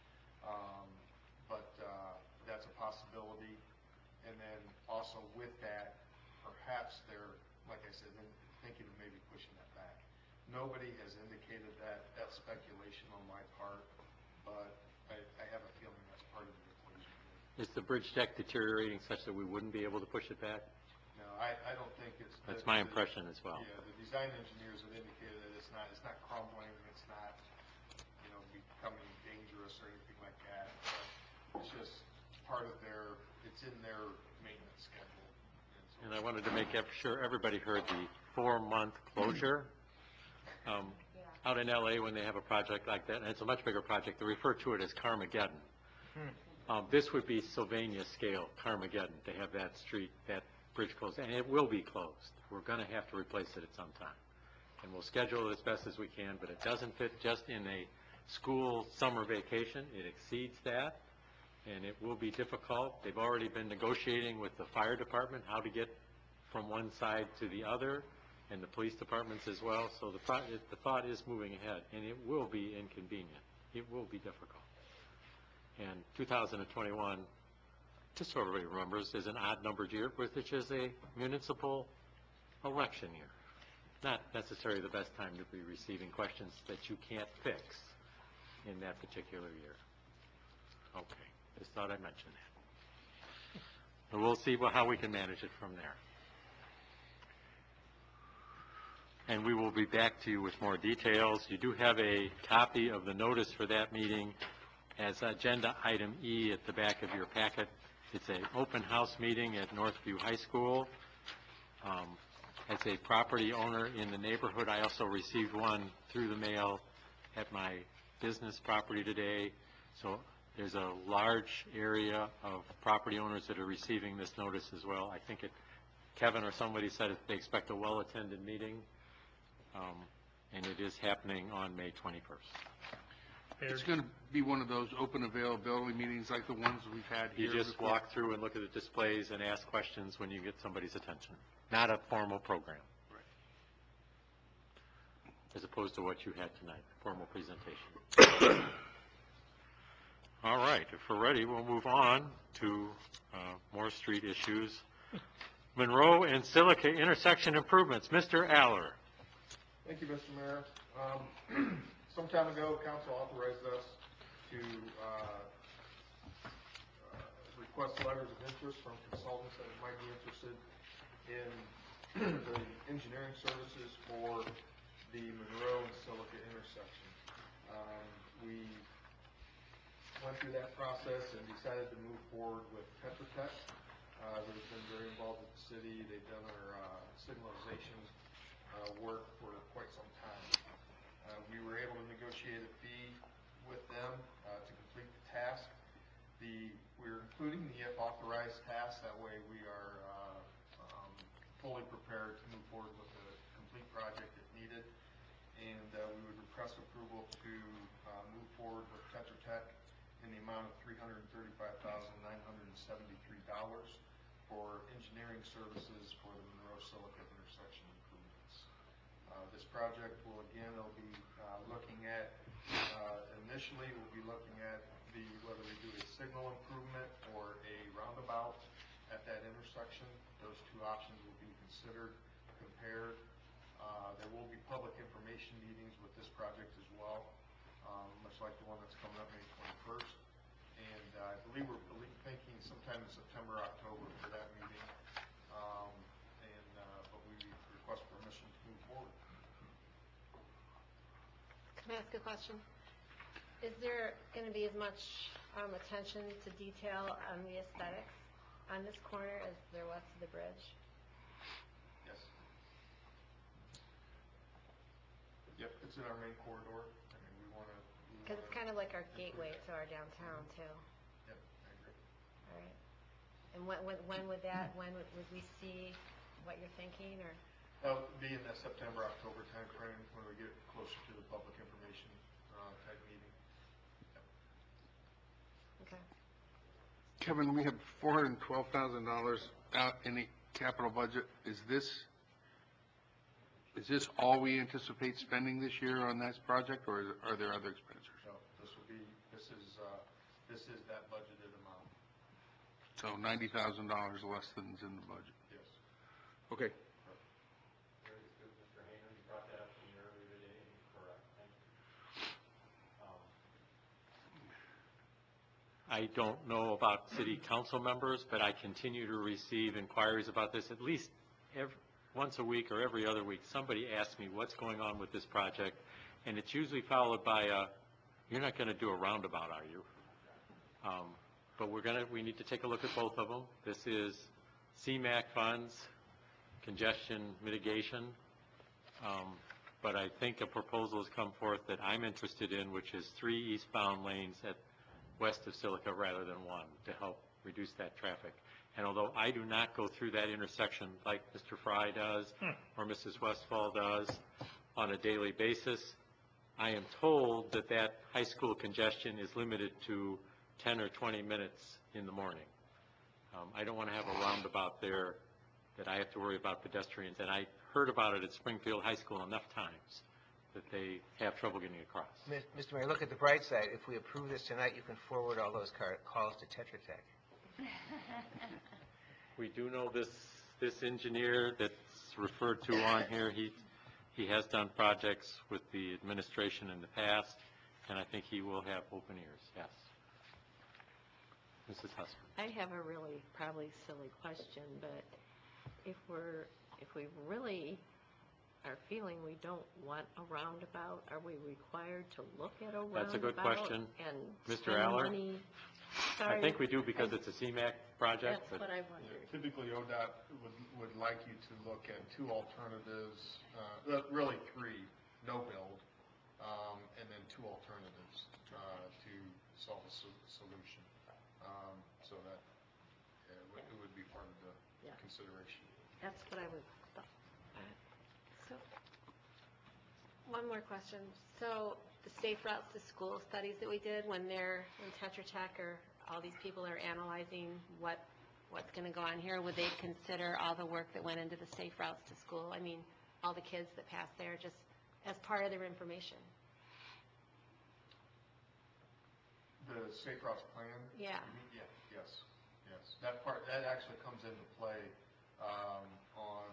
but that's a possibility. And then also with that, perhaps they're, like I said, thinking of maybe pushing that back. Nobody has indicated that. That's speculation on my part, but I have a feeling that's part of the equation. Is the bridge deck deteriorating such that we wouldn't be able to push it back? No, I don't think it's. That's my impression as well. Yeah, the design engineers have indicated that it's not crumbling, it's not, becoming dangerous or anything like that. But it's just part of it's in their maintenance schedule. And I wanted to make sure everybody heard the 4-month closure. Out in LA, when they have a project like that, and it's a much bigger project, they refer to it as Carmageddon. This would be Sylvania scale Carmageddon to have that bridge closed, and it will be closed. We're going to have to replace it at some time. And we'll schedule it as best as we can, but it doesn't fit just in a school summer vacation. It exceeds that, and it will be difficult. They've already been negotiating with the fire department how to get from one side to the other, and the police departments as well. So the thought is moving ahead, and it will be inconvenient. It will be difficult. And 2021, just so everybody remembers, is an odd-numbered year, which is a municipal election year. Not necessarily the best time to be receiving questions that you can't fix in that particular year. Okay, just thought I'd mention that. And we'll see how we can manage it from there. And we will be back to you with more details. You do have a copy of the notice for that meeting as agenda item E at the back of your packet. It's an open house meeting at Northview High School. As a property owner in the neighborhood, I also received one through the mail at my business property today. So there's a large area of property owners that are receiving this notice as well. I think Kevin or somebody said they expect a well-attended meeting, and it is happening on May 21st. It's going to be one of those open availability meetings like the ones we've had here. You just before. walk through and look at the displays and ask questions when you get somebody's attention. Not a formal program. Right. As opposed to what you had tonight, formal presentation. All right, if we're ready, we'll move on to more street issues. Monroe and Silica intersection improvements. Mr. Aller. Thank you, Mr. Mayor. Some time ago, council authorized us to request letters of interest from consultants that might be interested in the engineering services for the Monroe and Silica intersection. We went through that process and decided to move forward with Tetra Tech. They've been very involved with the city. They've done our signalization work for quite some time. We were we're including the if authorized tasks, that way we are fully prepared to move forward with the complete project if needed. And we would request approval to move forward with Tetra Tech in the amount of $335,973 for engineering services for the Monroe-Silica intersection improvements. This project will, again, it'll be looking at, initially we'll be looking at whether we do a signal improvement or a roundabout at that intersection. Those two options will be considered, compared. There will be public information meetings with this project as well, much like the one that's coming up May 21st. And I believe we're thinking sometime in September, October for that meeting. But we request permission to move forward. Can I ask a question? Is there going to be as much attention to detail on the aesthetics on this corner as there was to the bridge? Yes. Yep, it's in our main corridor. I mean, we want to... Because it's kind of like our gateway to our downtown, too. Yep, I agree. All right. And when would we see what you're thinking, or? Well, it'll be in that September, October timeframe when we get closer to the public information type meeting. Yep. Okay. Kevin, we have $412,000 out in the capital budget. Is this all we anticipate spending this year on this project, or are there other expenditures? No, this is that budgeted amount. So $90,000 less than is in the budget. Yes. Okay. Very good, Mr. Hayner, you brought that up to me earlier today, and correct, thank you. I don't know about city council members, but I continue to receive inquiries about this at least once a week or every other week. Somebody asks me what's going on with this project, and it's usually followed by you're not going to do a roundabout, are you? But we need to take a look at both of them. This is CMAQ funds, congestion mitigation, but I think a proposal has come forth that I'm interested in, which is 3 eastbound lanes at west of Silica rather than 1 to help reduce that traffic. And although I do not go through that intersection like Mr. Fry does or Mrs. Westfall does on a daily basis, I am told that that high school congestion is limited to 10 or 20 minutes in the morning. I don't want to have a roundabout there that I have to worry about pedestrians. And I heard about it at Springfield High School enough times that they have trouble getting across. Mr. Mayor, look at the bright side. If we approve this tonight, you can forward all those calls to Tetra Tech. We do know this engineer that's referred to on here. He has done projects with the administration in the past, and I think he will have open ears. Yes. Mrs. Husband. I have a really probably silly question, but if we really are feeling we don't want a roundabout, are we required to look at a roundabout? That's a good question. And Mr. spend Aller? money? I think we do because it's a CMAQ project. That's what I wondered. Typically, ODOT would like you to look at 2 alternatives, really 3, no build, and then 2 alternatives to solve a solution. So that it would be part of the consideration. That's what I would thought. So, one more question. So, the safe routes to school studies that we did when Tetra Tech or all these people are analyzing what's going to go on here, would they consider all the work that went into the safe routes to school? I mean, all the kids that pass there, just as part of their information. The safe routes plan? Yeah. Yeah. Yes. That actually comes into play on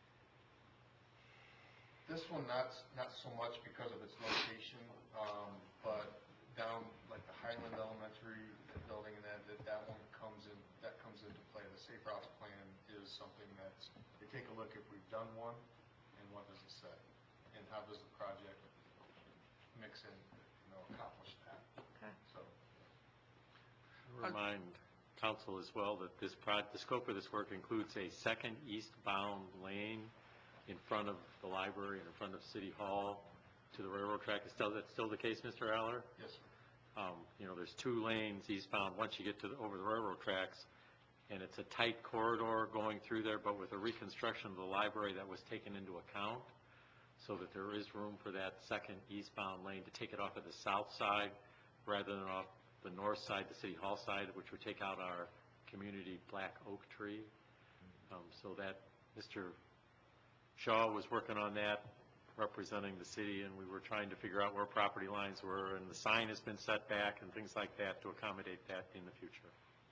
this one, not so much because of its location, but down like the Highland Elementary building, and that one comes into play. The safe routes plan is something that they take a look if we've done one, and what does it say, and how does the project mix in, accomplish that. Okay. So. Remind council as well that the scope of this work includes a second eastbound lane in front of the library and in front of City Hall to the railroad track. Is that still the case, Mr. Aller? Yes, sir. There's 2 lanes eastbound once you get over the railroad tracks, and it's a tight corridor going through there, but with the reconstruction of the library, that was taken into account, so that there is room for that second eastbound lane to take it off of the south side rather than off the north side, the City Hall side, which would take out our community black oak tree. So that Mr. Shaw was working on that, representing the city, and we were trying to figure out where property lines were, and the sign has been set back and things like that to accommodate that in the future.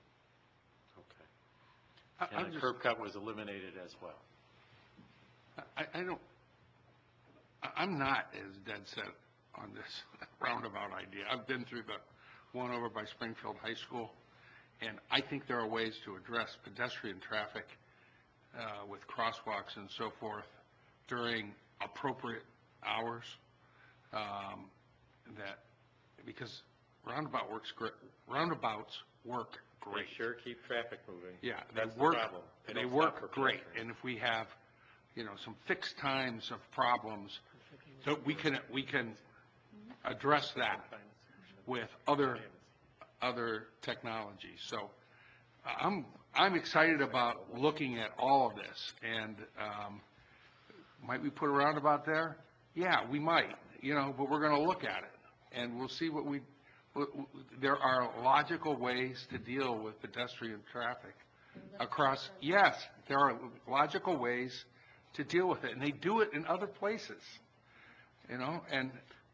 Okay. And the curb cut was eliminated as well. I'm not as dead set on this roundabout idea. I've been through the one over by Springfield High School, and I think there are ways to address pedestrian traffic with crosswalks and so forth during appropriate hours, because roundabouts work great. They sure keep traffic moving. Yeah, That's they work. the problem. They don't stop work for great. pedestrians. And if we have, some fixed times of problems, so we can address that with other technologies. So I'm excited about looking at all of this. And might we put a roundabout there? Yeah, we might. But we're going to look at it, and we'll see what there are logical ways to deal with pedestrian traffic across. Yes, there are logical ways to deal with it, and they do it in other places. And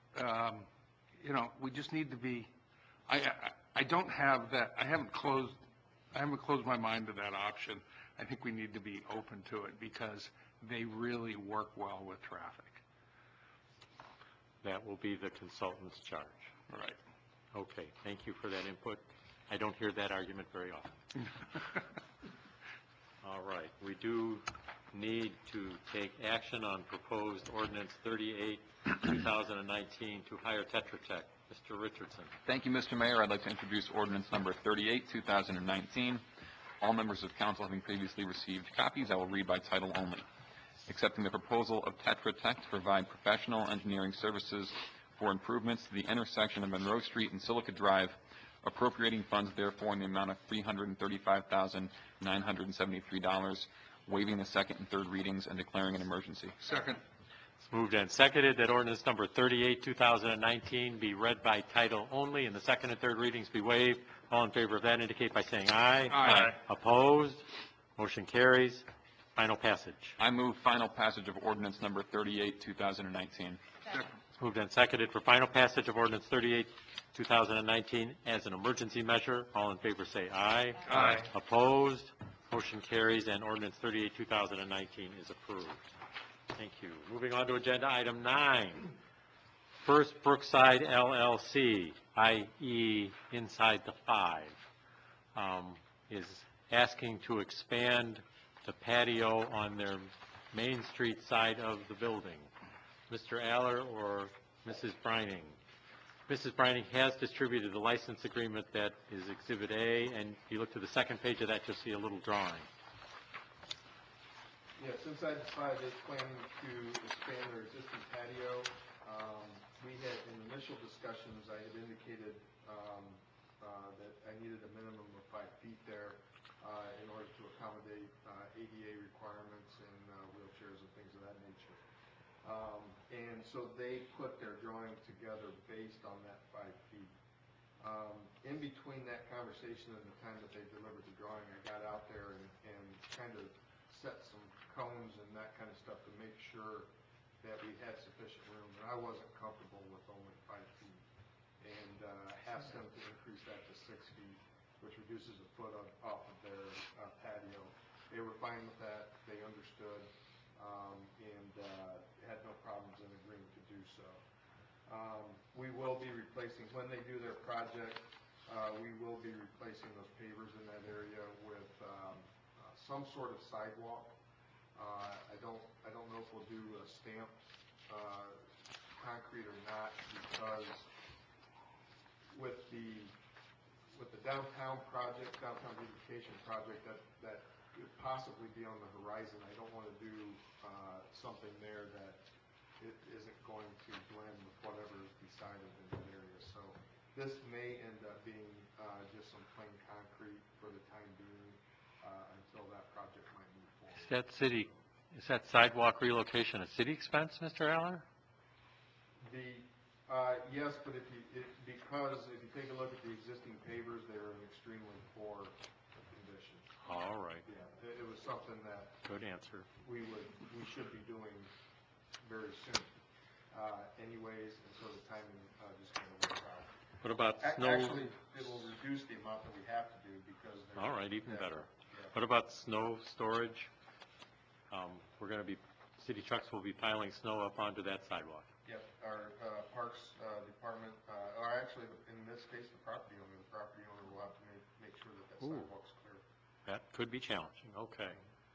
we just need to be. I don't have that. I haven't closed my mind to that option. I think we need to be open to it because they really work well with traffic. That will be the consultant's charge. Right. Okay, thank you for that input. I don't hear that argument very often. All right, we do need to take action on proposed ordinance 38, 2019 to hire Tetra Tech. Mr. Richardson. Thank you, Mr. Mayor. I'd like to introduce ordinance number 38, 2019. All members of council having previously received copies, I will read by title only. Accepting the proposal of Tetra Tech to provide professional engineering services for improvements to the intersection of Monroe Street and Silica Drive, appropriating funds therefore in the amount of $335,973, waiving the second and third readings and declaring an emergency. Second. It's moved and seconded that ordinance number 38, 2019 be read by title only and the second and third readings be waived. All in favor of that indicate by saying aye. Aye. Opposed? Motion carries. Final passage. I move final passage of ordinance number 38, 2019. Second. It's moved and seconded for final passage of ordinance 38, 2019 as an emergency measure. All in favor say aye. Aye. Opposed? Motion carries and ordinance 38, 2019 is approved. Thank you. Moving on to agenda item 9. First Brookside LLC, i.e. Inside the Five, is asking to expand the patio on their Main Street side of the building. Mr. Aller or Mrs. Brining? Mrs. Brining has distributed the license agreement that is Exhibit A, and if you look to the second page of that, you'll see a little drawing. Yes, Inside the Five is planning to expand their existing patio. We had, in initial discussions, I had indicated that I needed a minimum of 5 feet there in order to accommodate ADA requirements and wheelchairs and things of that nature. And so they put their drawing together based on that 5 feet. In between that conversation and the time that they delivered the drawing, I got out there and kind of set some cones and that kind of stuff to make sure that we had sufficient room. And I wasn't comfortable with only 5 feet. And asked them to increase that to 6 feet, which reduces a foot off of their patio. They were fine with that. They understood and had no problems in agreeing to do so. We will be replacing, when they do their project, we will be replacing those pavers in that area with some sort of sidewalk. I don't know if we'll do a stamped concrete or not, because with the downtown project, downtown beautification project, that could possibly be on the horizon. I don't want to do something there that it isn't going to blend with whatever is decided in that area. So this may end up being just some plain concrete for the time being until that project might move forward. Is that sidewalk relocation a city expense, Mr. Aller? Yes, but because if you take a look at the existing pavers, they're in extremely poor condition. All right, Yeah, it was something that good answer. we should be doing very soon. Anyways, and so the timing just kind of works out. What about snow? Actually, it will reduce the amount that we have to do because. All right, even better. Yeah. What about snow storage? We're going to be, city trucks will be piling snow up onto that sidewalk. Yep, our Parks Department, or actually, in this case, the property owner will have to make sure that Ooh. sidewalk's clear. That could be challenging, okay.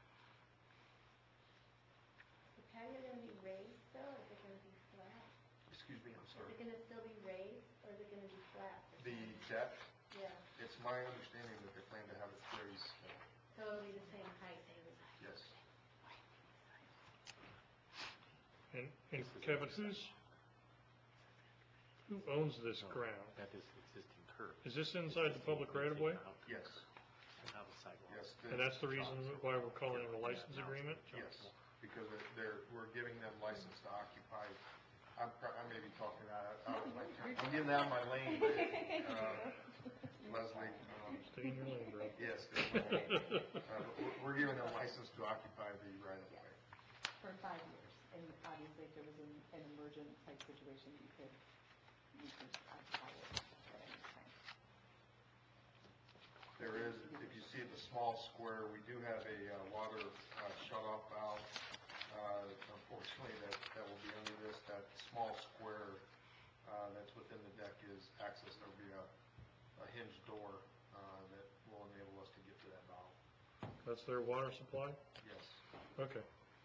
The patio going to be raised though, or is it going to be flat? Excuse me, I'm Is sorry. it going to still be raised, or is it going to be flat? The deck, Yeah, it's my understanding that they plan to have it raised, so it'll be the same height, same as. yes. And Kevin, who owns this ground? That is the existing curb. Is this inside the public right-of-way? Yes, Now the sidewalk. yes. And that's the reason why we're calling it a license agreement? Yes, because we're giving them license to occupy. I may be talking out of my turn. I'm getting out of my lane, Leslie. Stay in your lane, bro. Yes, definitely. We're giving them license to occupy the right-of-way. For 5 years, and obviously if there was an emergent type situation, you could occupy it at any time. There is, if you see the small square, we do have a water shut-off valve. Unfortunately, that will be under this. That small square that's within the deck is access. There'll be a hinged door that will enable us to get to that valve. That's their water supply? Yes. Okay.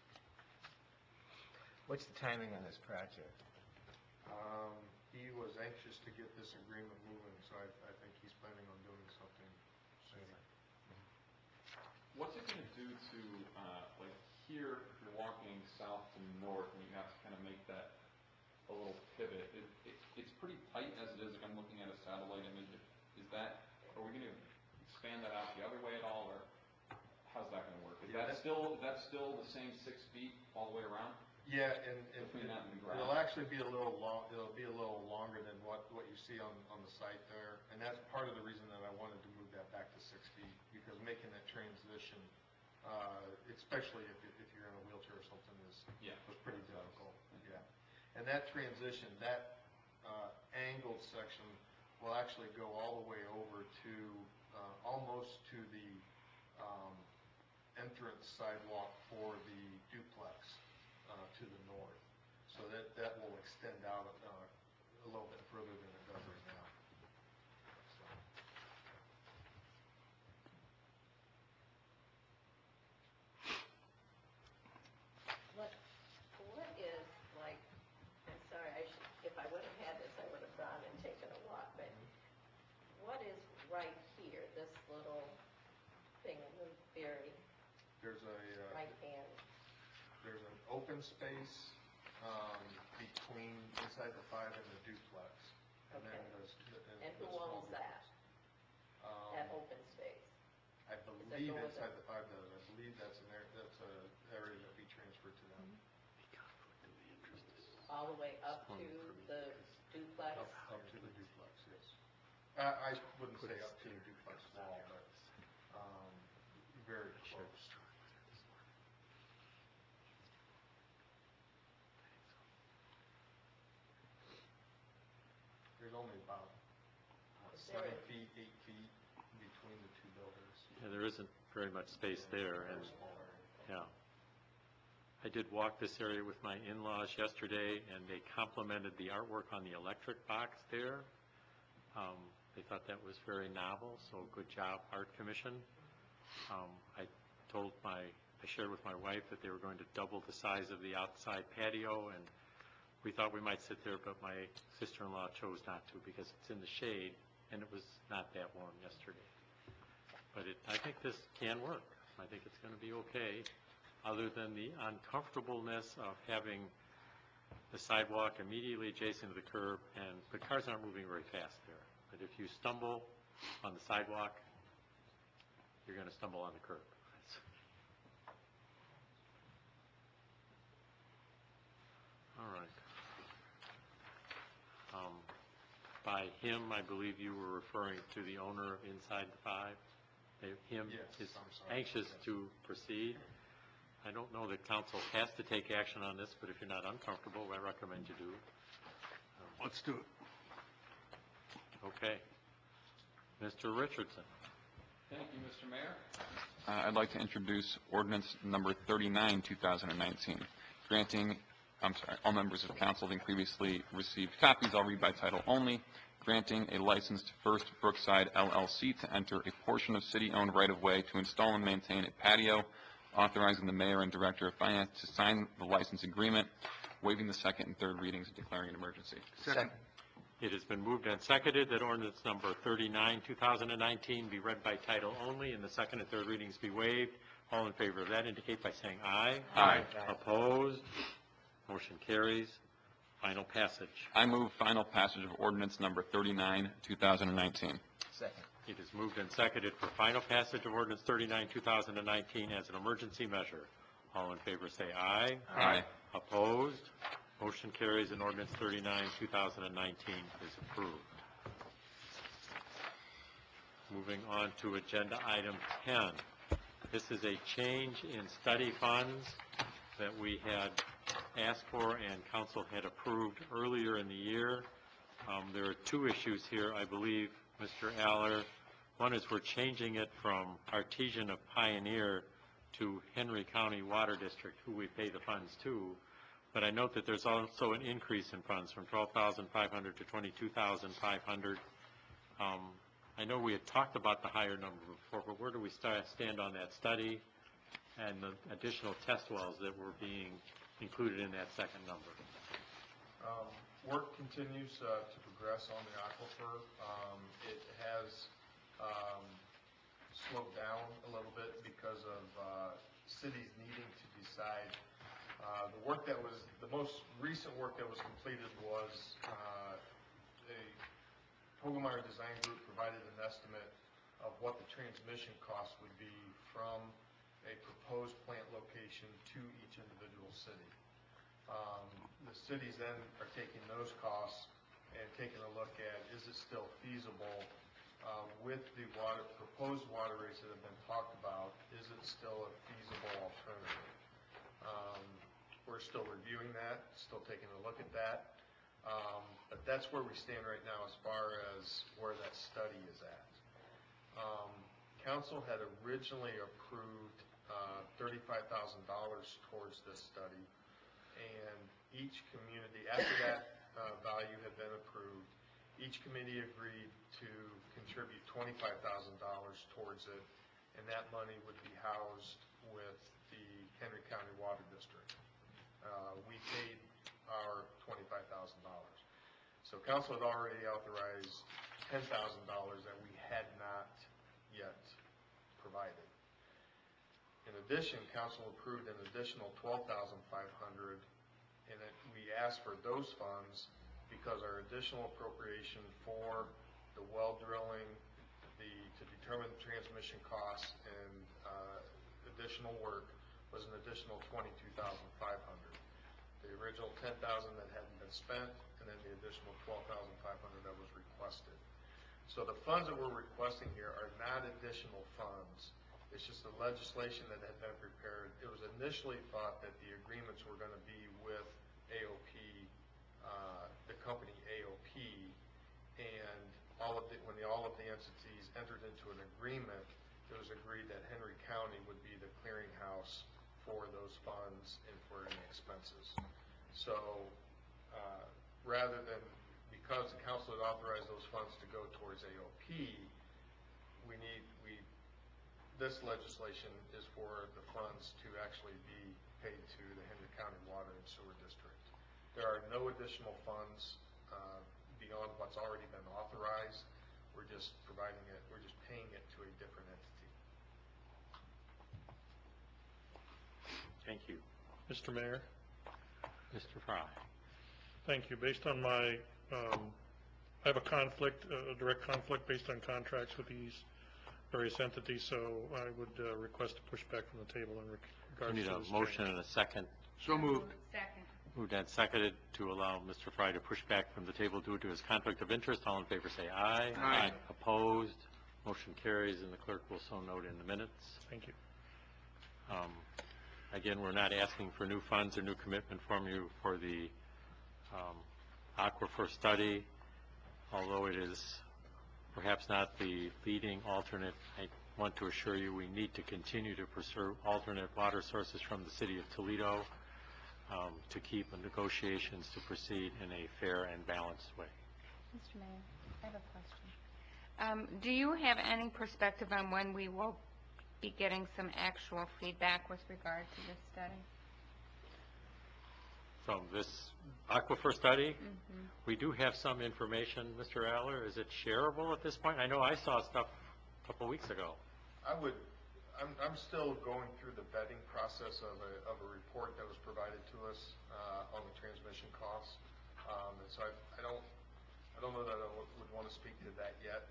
What's the timing on this project? He was anxious to get this agreement moving, so I think he's planning on doing something soon. What's it going to do to, like here, if you're walking south to north and you have to kind of make that a little pivot, it's pretty tight as it is, like I'm looking at a satellite image. Are we going to expand that out the other way at all, or how's that going to work? Is that still the same 6 feet all the way around? Yeah, and Between that and the grass? it'll actually be a little long. It'll be a little longer than what you see on the site there, and that's part of the reason that I wanted to move that back to 6 feet, because making that transition, especially if you're in a wheelchair or something, was pretty difficult. Yeah, and that transition, that angled section, will actually go all the way over to almost to the entrance sidewalk for the duplex. To the north, so that will extend out a little bit further than it does right now. What is, like, I'm sorry, if I would have had this, I would have gone and taken a walk, but what is right here, this little thing in the very There's right hand? There's an open space between inside the 5 and the duplex, and then there's And who owns that? That open space? I believe inside the 5 does. I believe that's an area that we transferred to them. All the way up to the duplex? Up to the duplex, yes. I wouldn't say up to the duplex wall, but very close. There's only about 7 feet, 8 feet between the two buildings. Yeah, there isn't very much space there, and, yeah. I did walk this area with my in-laws yesterday, and they complimented the artwork on the electric box there. They thought that was very novel, so good job, Art Commission. I shared with my wife that they were going to double the size of the outside patio, and we thought we might sit there, but my sister-in-law chose not to because it's in the shade, and it was not that warm yesterday. But I think this can work. I think it's going to be okay, other than the uncomfortableness of having the sidewalk immediately adjacent to the curb, and the cars aren't moving very fast there. But if you stumble on the sidewalk, you're going to stumble on the curb. All right. By him, I believe you were referring to the owner of Inside the Five. Him Yes, is I'm sorry. anxious to proceed. I don't know that council has to take action on this, but if you're not uncomfortable, I recommend you do. Let's do it. Okay. Mr. Richardson. Thank you, Mr. Mayor. I'd like to introduce ordinance number 39, 2019, granting, all members of council having previously received copies, I'll read by title only, granting a license to First Brookside LLC to enter a portion of city-owned right-of-way to install and maintain a patio, authorizing the mayor and director of finance to sign the license agreement, waiving the second and third readings and declaring an emergency. Second. It has been moved and seconded that ordinance number 39, 2019 be read by title only and the second and third readings be waived. All in favor of that indicate by saying aye. Aye. Opposed? Motion carries. Final passage. I move final passage of ordinance number 39, 2019. Second. It is moved and seconded for final passage of ordinance 39, 2019 as an emergency measure. All in favor say aye. Aye. Opposed? Motion carries and ordinance 39, 2019 is approved. Moving on to agenda item 10. This is a change in study funds that we had asked for and council had approved earlier in the year. There are two issues here, I believe, Mr. Aller. One is we're changing it from Artesian of Pioneer to Henry County Water District, who we pay the funds to. But I note that there's also an increase in funds from $12,500 to $22,500. I know we had talked about the higher number before, but where do we stand on that study and the additional test wells that were being included in that second number? Work continues to progress on the aquifer. It has slowed down a little bit because of cities needing to decide. The most recent work that was completed was a Hogemeyer Design Group provided an estimate of what the transmission cost would be from a proposed plant location to each individual city. The cities then are taking those costs and taking a look at, is it still feasible with the proposed water rates that have been talked about, is it still a feasible alternative? We're still reviewing that, still taking a look at that, but that's where we stand right now as far as where that study is at. Council had originally approved $35,000 towards this study, and each community, after that value had been approved, each committee agreed to contribute $25,000 towards it, and that money would be housed with the Henry County Water District. We paid our $25,000. So council had already authorized $10,000 that we had not yet provided. In addition, council approved an additional $12,500, and we asked for those funds because our additional appropriation for the well drilling, to determine the transmission costs and additional work was an additional $22,500. The original $10,000 that hadn't been spent, and then the additional $12,500 that was requested. So the funds that we're requesting here are not additional funds. It's just the legislation that had been prepared. It was initially thought that the agreements were going to be with AOP, the company AOP, and when all of the entities entered into an agreement, it was agreed that Henry County would be the clearinghouse for those funds and for any expenses. So rather than, because the council had authorized those funds to go towards AOP, this legislation is for the funds to actually be paid to the Henry County Water and Sewer District. There are no additional funds beyond what's already been authorized. We're just paying it to a different entity. Thank you. Mr. Mayor? Mr. Fry? Thank you. Based on my, I have a conflict, a direct conflict based on contracts with these various entities, so I would request a pushback from the table in We regards need to a this motion change. and a second. So moved. Second. Moved and seconded to allow Mr. Fry to push back from the table due to his conflict of interest. All in favor say aye. Aye. Opposed? Motion carries, and the clerk will so note in the minutes. Thank you. Again, we're not asking for new funds or new commitment from you for the aquifer study, although it is perhaps not the leading alternate. I want to assure you we need to continue to pursue alternate water sources from the city of Toledo to keep the negotiations to proceed in a fair and balanced way. Mr. Mayor, I have a question. Do you have any perspective on when we will be getting some actual feedback with regard to this study? From this aquifer study, we do have some information, Mr. Aller. Is it shareable at this point? I know I saw stuff a couple weeks ago. I'm still going through the vetting process of a report that was provided to us on the transmission costs. And so I don't know that I would want to speak to that yet.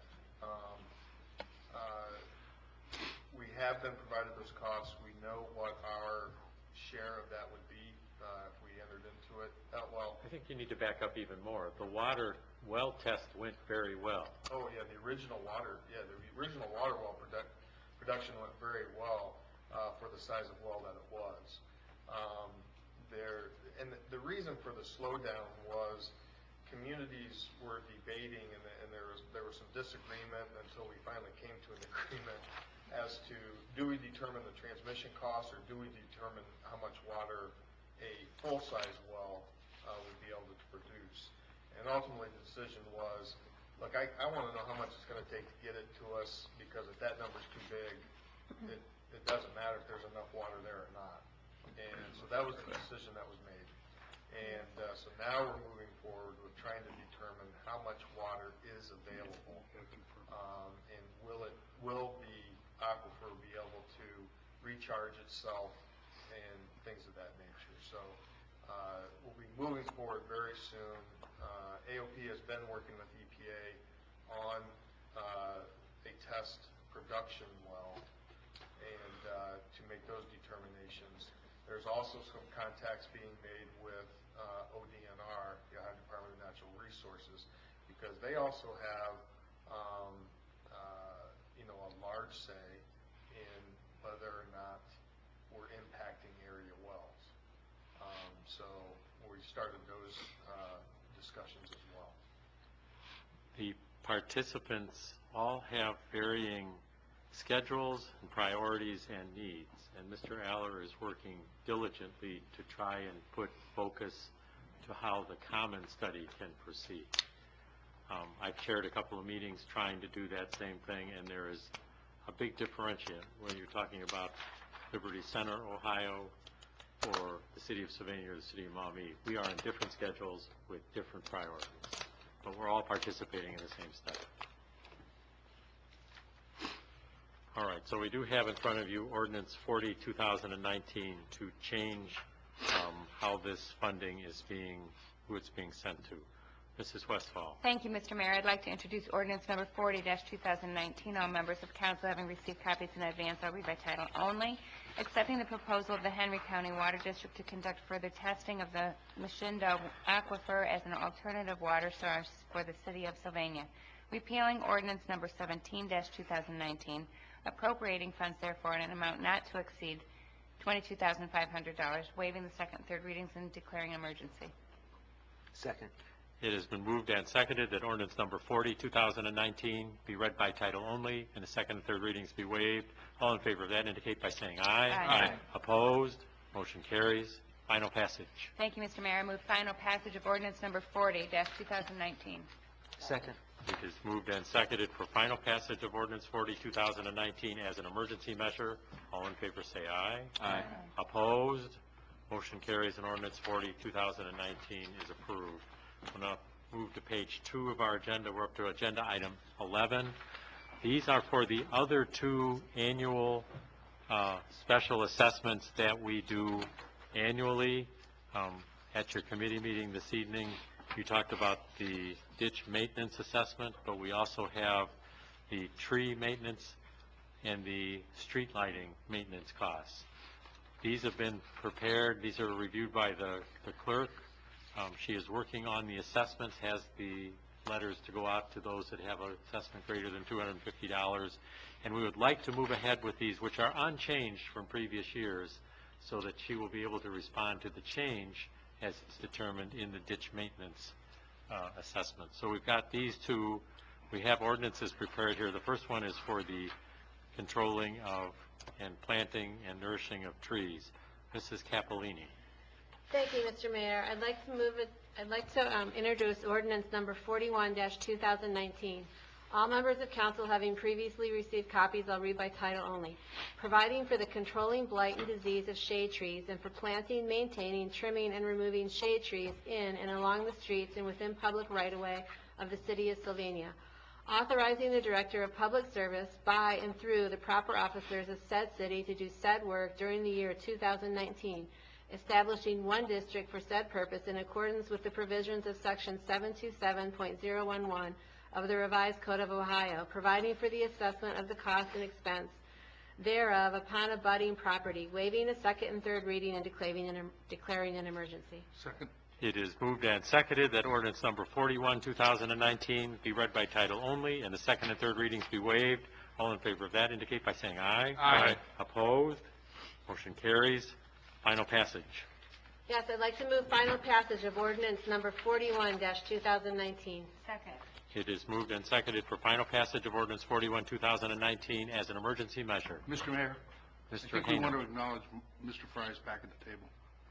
We have been provided those costs. We know what our share of that would be if we entered into it. Well, I think you need to back up even more. The water well test went very well. oh yeah, the original water well production went very well for the size of well that it was. And the reason for the slowdown was communities were debating, and there was some disagreement until we finally came to an agreement as to, do we determine the transmission costs or do we determine how much water a full-size well would be able to produce? And ultimately the decision was, look, I want to know how much it's going to take to get it to us, because if that number's too big, it doesn't matter if there's enough water there or not. And so that was the decision that was made. And so now we're moving forward with trying to determine how much water is available, and will the aquifer be able to recharge itself and things of that nature. So we'll be moving forward very soon. AOP has been working with EPA on a test production well, and to make those determinations. There's also some contacts being made with ODNR, the Ohio Department of Natural Resources, because they also have a large say in whether or not we're impacting area wells. So we started those discussions as well. The participants all have varying schedules and priorities and needs, and Mr. Aller is working diligently to try and put focus to how the common study can proceed. I've chaired a couple of meetings trying to do that same thing, and there is a big differentiation when you're talking about Liberty Center, Ohio, or the city of Sylvania or the city of Maumee. We are on different schedules with different priorities, but we're all participating in the same study. All right, so we do have in front of you Ordinance 40, 2019 to change how this funding is who it's being sent to. Mrs. Westphal. Thank you, Mr. Mayor. I'd like to introduce ordinance number 40-2019. All members of council having received copies in advance, I'll read by title only. Accepting the proposal of the Henry County Water District to conduct further testing of the Mashindo Aquifer as an alternative water source for the city of Sylvania. Repealing ordinance number 17-2019, appropriating funds therefore in an amount not to exceed $22,500, waiving the second and third readings and declaring an emergency. Second. It has been moved and seconded that ordinance number 40, 2019 be read by title only and the second and third readings be waived. All in favor of that indicate by saying aye. Aye. Opposed? Motion carries. Final passage. Thank you, Mr. Mayor. I move final passage of ordinance number 40-2019. Second. It is moved and seconded for final passage of ordinance 40, 2019 as an emergency measure. All in favor say aye. Aye. Opposed? Motion carries and ordinance 40, 2019 is approved. We'll now move to page 2 of our agenda. We're up to agenda item 11. These are for the other two annual special assessments that we do annually. At your committee meeting this evening, you talked about the ditch maintenance assessment, but we also have the tree maintenance and the street lighting maintenance costs. These have been prepared, these are reviewed by the clerk. She is working on the assessments, has the letters to go out to those that have an assessment greater than $250. And we would like to move ahead with these, which are unchanged from previous years, so that she will be able to respond to the change as it's determined in the ditch maintenance assessment. So we've got these two. We have ordinances prepared here. The first one is for the controlling of and planting and nourishing of trees. Mrs. Cappellini. Thank you, Mr. Mayor. I'd like to introduce ordinance number 41-2019. All members of council having previously received copies, I'll read by title only. Providing for the controlling blight and disease of shade trees and for planting, maintaining, trimming, and removing shade trees in and along the streets and within public right-of-way of the city of Sylvania. Authorizing the Director of Public Service by and through the proper officers of said city to do said work during the year 2019. Establishing one district for said purpose in accordance with the provisions of Section 727.011 of the Revised Code of Ohio, providing for the assessment of the cost and expense thereof upon abutting property, waiving a second and third reading and declaring an emergency. Second. It is moved and seconded that ordinance number 41, 2019 be read by title only and the second and third readings be waived. All in favor of that indicate by saying aye. Aye. Opposed? Motion carries. Final passage. Yes, I'd like to move final passage of ordinance number 41-2019. Second. It is moved and seconded for final passage of ordinance 41, 2019 as an emergency measure. Mr. Mayor, I Mr. think we want to Hayner. acknowledge Mr. Fry's back at the table.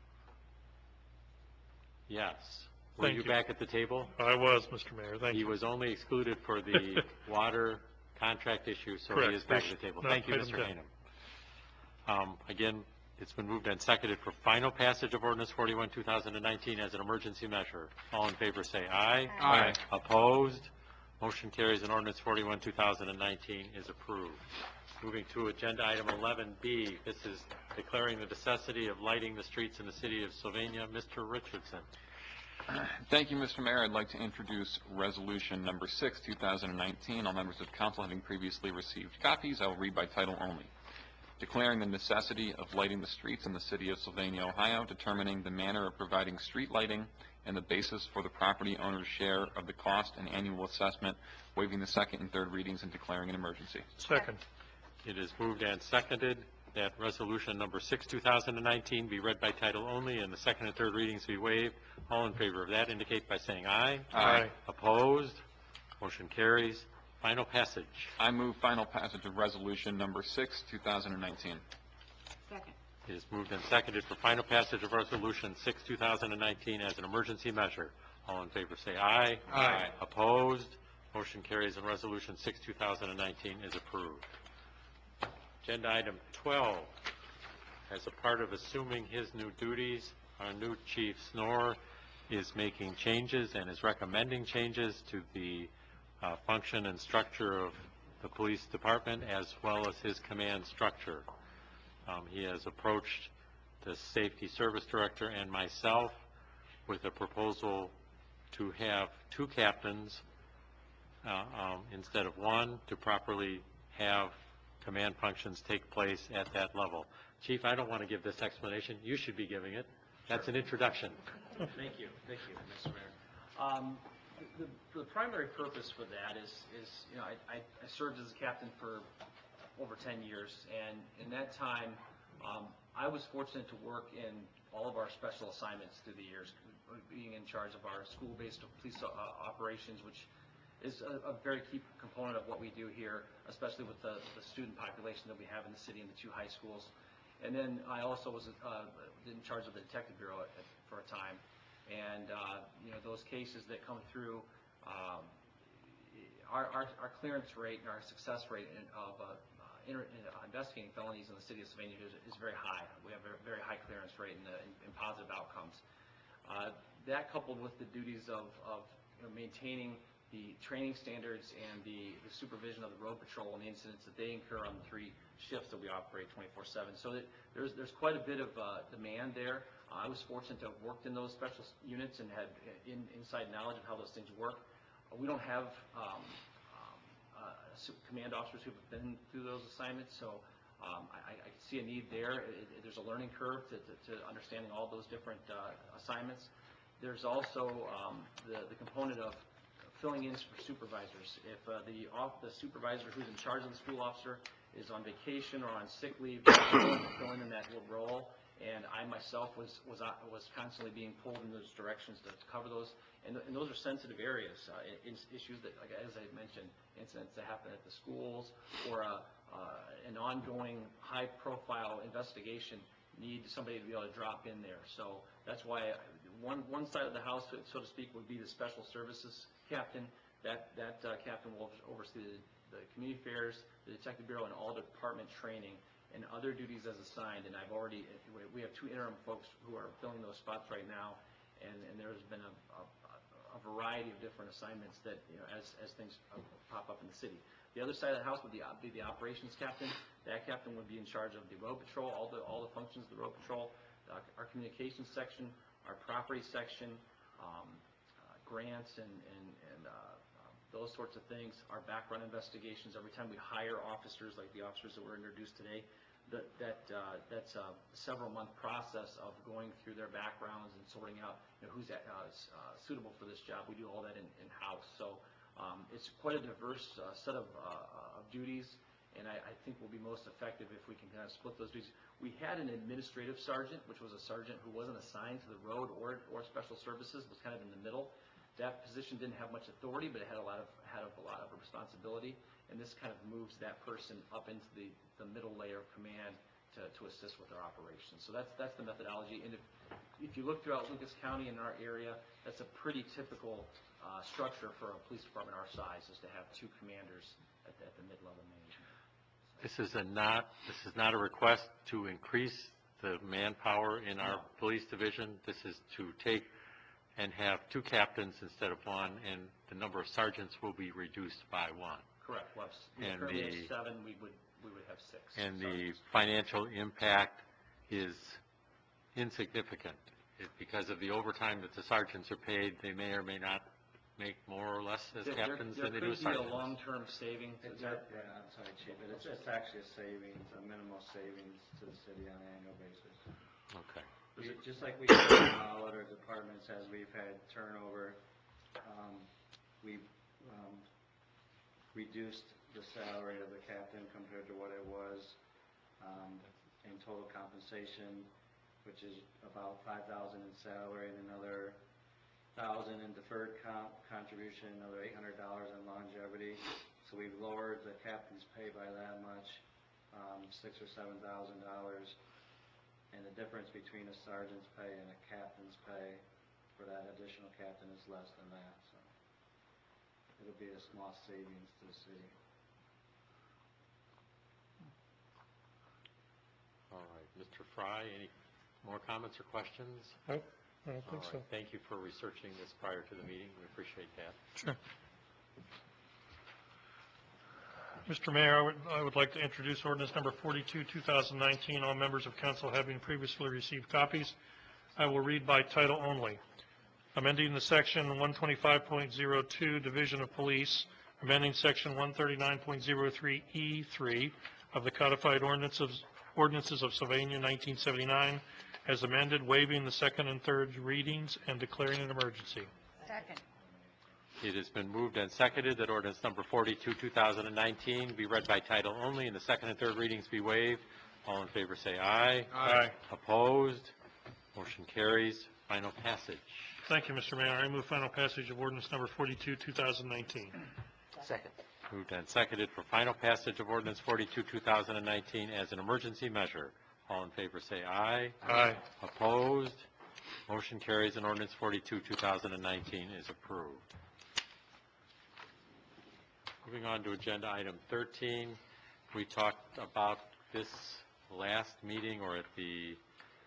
Yes. Were Thank you you. back at the table? I was, Mr. Mayor, thank He you. was only excluded for the water contract issue, so Correct. he is back at the table. No, Thank you, item Mr. 10. Hanum. Again, it's been moved and seconded for final passage of ordinance 41, 2019 as an emergency measure. All in favor say aye. Aye. Opposed? Motion carries and ordinance 41, 2019 is approved. Moving to agenda item 11B, this is declaring the necessity of lighting the streets in the city of Sylvania. Mr. Richardson. Thank you, Mr. Mayor. I'd like to introduce resolution number 6, 2019. All members of council having previously received copies, I will read by title only. Declaring the necessity of lighting the streets in the city of Sylvania, Ohio, determining the manner of providing street lighting and the basis for the property owner's share of the cost and annual assessment, waiving the second and third readings and declaring an emergency. Second. It is moved and seconded that resolution number 6, 2019 be read by title only and the second and third readings be waived. All in favor of that indicate by saying aye. Aye. Opposed? Motion carries. Final passage. I move final passage of resolution number 6, 2019. Second. It is moved and seconded for final passage of resolution 6, 2019 as an emergency measure. All in favor say aye. Aye. Opposed? Motion carries and resolution 6, 2019 is approved. Agenda item 12. As a part of assuming his new duties, our new chief Snor is making changes and is recommending changes to the function and structure of the police department as well as his command structure. He has approached the safety service director and myself with a proposal to have 2 captains instead of 1 to properly have command functions take place at that level. Chief, I don't want to give this explanation. You should be giving it. That's an introduction. Thank you, Mr. Mayor. The primary purpose for that is you know, I served as a captain for over 10 years, and in that time, I was fortunate to work in all of our special assignments through the years, being in charge of our school-based police operations, which is a very key component of what we do here, especially with the student population that we have in the city and the 2 high schools. And then I also was in charge of the Detective Bureau for a time. And you know, those cases that come through, our clearance rate and our success rate of investigating felonies in the city of Sylvania is very high. We have a very high clearance rate and positive outcomes. That coupled with the duties of you know, maintaining the training standards and the supervision of the road patrol and the incidents that they incur on the 3 shifts that we operate 24/7. So there's quite a bit of demand there. I was fortunate to have worked in those special units and had inside knowledge of how those things work. We don't have command officers who've been through those assignments, so I see a need there. There's a learning curve to understanding all those different assignments. There's also the component of filling in for supervisors. If the supervisor who's in charge of the school officer is on vacation or on sick leave, filling in that role. And I myself was constantly being pulled in those directions to cover those, and those are sensitive areas, issues that, like, as I mentioned, incidents that happen at the schools or an ongoing high-profile investigation need somebody to be able to drop in there. So that's why one side of the house, so to speak, would be the special services captain. That captain will oversee the community affairs, the detective bureau, and all department training and other duties as assigned. And we have 2 interim folks who are filling those spots right now, and there's been a variety of different assignments that, as things pop up in the city. The other side of the house would be the operations captain. That captain would be in charge of the road patrol, all the functions of the road patrol, our communications section, our property section, grants and those sorts of things, our background investigations. Every time we hire officers, like the officers that were introduced today, that's a several-month process of going through their backgrounds and sorting out who's suitable for this job. We do all that in-house. So it's quite a diverse set of duties, and I think we'll be most effective if we can kind of split those duties. We had an administrative sergeant, which was a sergeant who wasn't assigned to the road or special services, was kind of in the middle. That position didn't have much authority, but it had a lot of responsibility, and this kind of moves that person up into the middle layer of command to assist with their operations. So that's the methodology. And if you look throughout Lucas County in our area, that's a pretty typical structure for a police department our size, is to have 2 commanders at the mid-level management. This is not a request to increase the manpower in our police division. This is to take and have 2 captains instead of 1, and the number of sergeants will be reduced by 1. Correct. Well, currently at 7, we would have 6. And the financial impact is insignificant. Because of the overtime that the sergeants are paid, they may or may not make more or less as captains than they do as sergeants. There could be a long-term saving. I'm sorry, Chief, but it's actually a savings, a minimal savings to the city on an annual basis. Okay. Just like we do in all other departments, as we've had turnover, we've reduced the salary of the captain compared to what it was in total compensation, which is about $5,000 in salary and another $1,000 in deferred contribution, another $800 in longevity. So we've lowered the captain's pay by that much, $6,000 or $7,000. And the difference between a sergeant's pay and a captain's pay for that additional captain is less than that. So it'll be a small savings to the city. All right. Mr. Fry, any more comments or questions? Nope, I don't think so. Thank you for researching this prior to the meeting. We appreciate that. Sure. Mr. Mayor, I would like to introduce ordinance number 42, 2019. All members of council having previously received copies. I will read by title only. Amending the section 125.02 Division of Police, amending section 139.03E3 of the codified ordinances of Sylvania 1979 as amended, waiving the second and third readings and declaring an emergency. Second. It has been moved and seconded that ordinance number 42, 2019 be read by title only and the second and third readings be waived. All in favor say aye. Aye. Opposed? Motion carries. Final passage. Thank you, Mr. Mayor. I move final passage of ordinance number 42, 2019. Second. Moved and seconded for final passage of ordinance 42, 2019 as an emergency measure. All in favor say aye. Aye. Opposed? Motion carries and ordinance 42, 2019 is approved. Moving on to agenda item 13, we talked about this last meeting or at the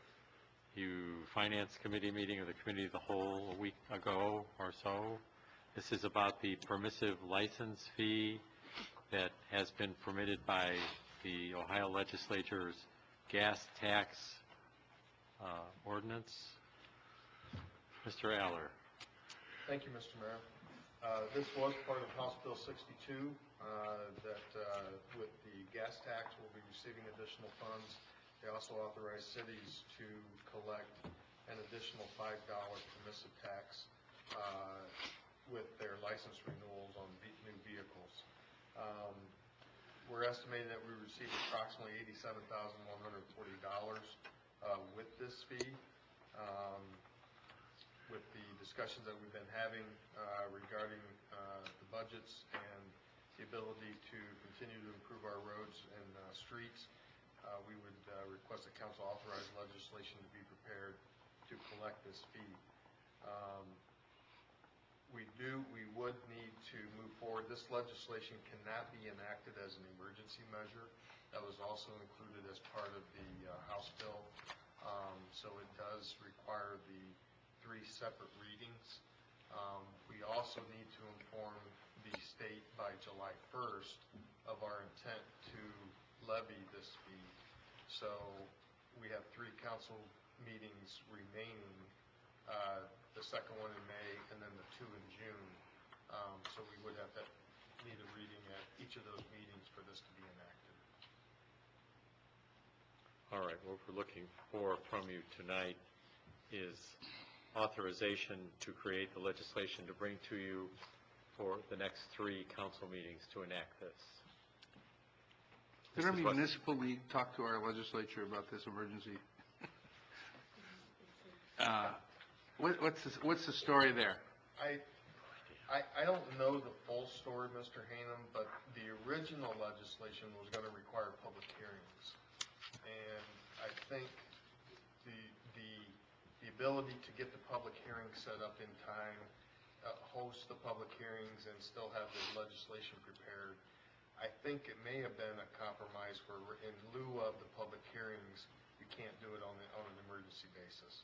Finance Committee meeting or the Committee of the Whole a week ago or so. This is about the permissive license fee that has been permitted by the Ohio Legislature's gas tax ordinance. Mr. Aller. Thank you, Mr. Mayor. This was part of House Bill 62, that with the gas tax, we'll be receiving additional funds. They also authorize cities to collect an additional $5 permissive tax with their license renewals on new vehicles. We're estimating that we received approximately $87,140 with this fee. With the discussions that we've been having regarding the budgets and the ability to continue to improve our roads and streets, we would request that council authorize legislation to be prepared to collect this fee. We would need to move forward. This legislation cannot be enacted as an emergency measure. That was also included as part of the House bill. So it does require the 3 separate readings. We also need to inform the state by July 1st of our intent to levy this fee. So we have 3 council meetings remaining, the second one in May and then the 2 in June. So we would have to need a reading at each of those meetings for this to be enacted. All right, what we're looking for from you tonight is authorization to create the legislation to bring to you for the next 3 council meetings to enact this. Did our municipal league talk to our legislature about this emergency? What's the story there? I don't know the full story, Mr. Hanum, but the original legislation was going to require public hearings. And I think the ability to get the public hearings set up in time, host the public hearings, and still have the legislation prepared, I think it may have been a compromise where in lieu of the public hearings, you can't do it on an emergency basis.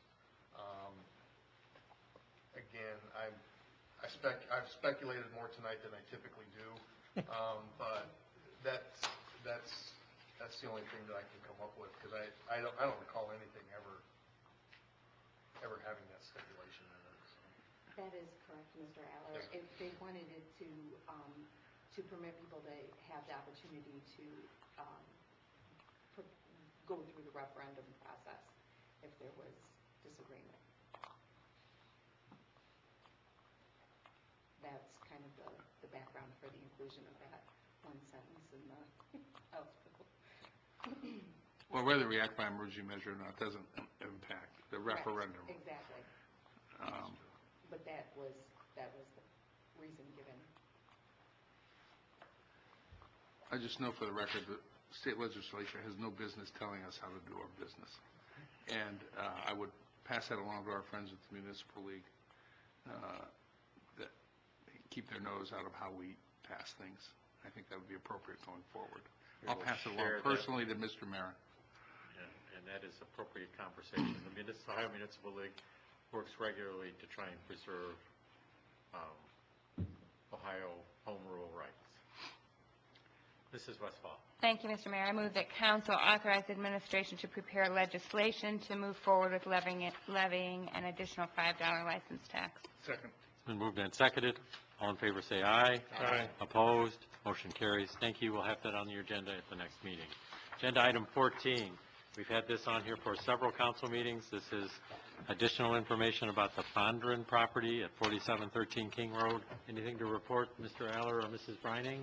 Again, I've speculated more tonight than I typically do, but that's the only thing that I can come up with, because I don't recall anything ever having that stipulation in it. So. That is correct, Mr. Aller. Yes. If they wanted it to permit people to have the opportunity to go through the referendum process if there was disagreement. That's kind of the background for the inclusion of that one sentence in the House bill. Well, whether we act by emergency measure or not doesn't impact the referendum. Right, exactly. But that was the reason given. I just know for the record that state legislature has no business telling us how to do our business. And I would pass that along to our friends at the Municipal League, that keep their nose out of how we pass things. I think that would be appropriate going forward. I'll pass it along personally to Mr. Marin. And that is appropriate conversation. The Ohio Municipal League works regularly to try and preserve Ohio home rule rights. Mrs. Westphal. Thank you, Mr. Mayor. I move that council authorize administration to prepare legislation to move forward with levying an additional $5 license tax. Second. It's been moved and seconded. All in favor say aye. Aye. Opposed? Motion carries. Thank you. We'll have that on your agenda at the next meeting. Agenda item 14. We've had this on here for several council meetings. This is additional information about the Fondren property at 4713 King Road. Anything to report, Mr. Aller or Mrs. Brining?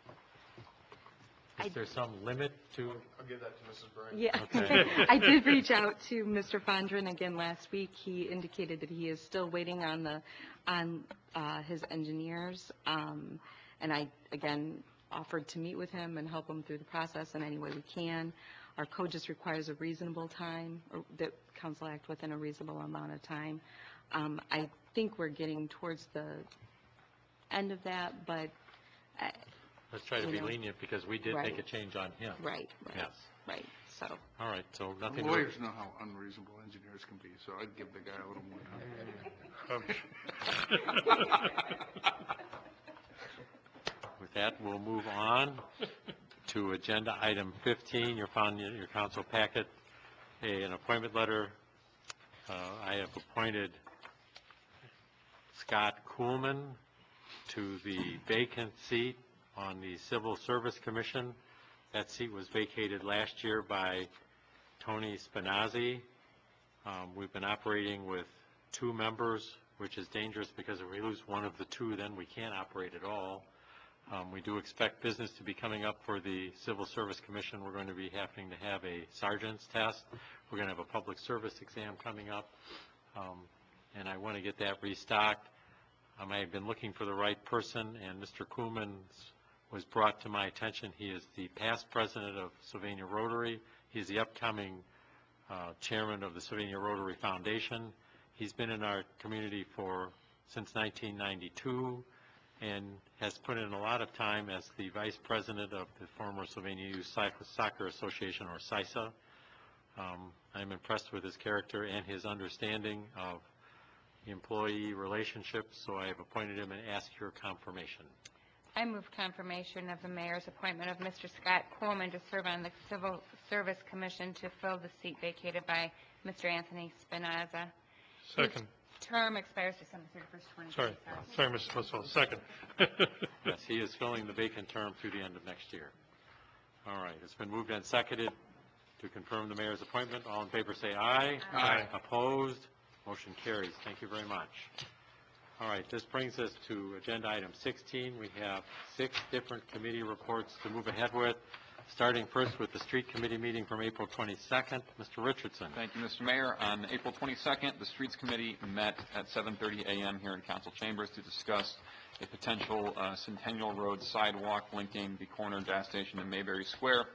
Is there some limit to? I'll give that to Mrs. Brining. Yeah. Okay. I did reach out to Mr. Fondren again last week. He indicated that he is still waiting on his engineers. And I, again, offered to meet with him and help him through the process in any way we can. Our code just requires a reasonable time, or that council act within a reasonable amount of time. I think we're getting towards the end of that, but Let's try to You be know. lenient because we did make a Right. change on him. Right, Yes. right, so. All right, so nothing. to- Lawyers know how unreasonable engineers can be, so I'd give the guy a little more time. With that, we'll move on to agenda item 15. You'll find in your council packet an appointment letter. I have appointed Scott Kuhlman to the vacant seat on the Civil Service Commission. That seat was vacated last year by Tony Spinazzi. We've been operating with 2 members, which is dangerous because if we lose one of the 2, then we can't operate at all. We do expect business to be coming up for the Civil Service Commission. We're going to be having to have a sergeant's test. We're going to have a public service exam coming up, and I want to get that restocked. I have been looking for the right person, and Mr. Kuhlman was brought to my attention. He is the past president of Sylvania Rotary. He's the upcoming chairman of the Sylvania Rotary Foundation. He's been in our community since 1992 and has put in a lot of time as the vice president of the former Sylvania Youth Soccer Association, or SISA. I'm impressed with his character and his understanding of the employee relationships, so I have appointed him and ask your confirmation. I move confirmation of the mayor's appointment of Mr. Scott Coleman to serve on the Civil Service Commission to fill the seat vacated by Mr. Anthony Spinazza. Second. Term expires December 31st, 2025. Sorry, Mr. Twissell, second. Yes, he is filling the vacant term through the end of next year. All right, it's been moved and seconded to confirm the mayor's appointment. All in favor say aye. Aye. Opposed? Motion carries. Thank you very much. All right, this brings us to agenda item 16. We have 6 different committee reports to move ahead with, starting first with the street committee meeting from April 22nd. Mr. Richardson. Thank you, Mr. Mayor. On April 22nd, the Streets Committee met at 7:30 a.m. here in Council Chambers to discuss a potential Centennial Road sidewalk linking the corner gas station and Mayberry Square.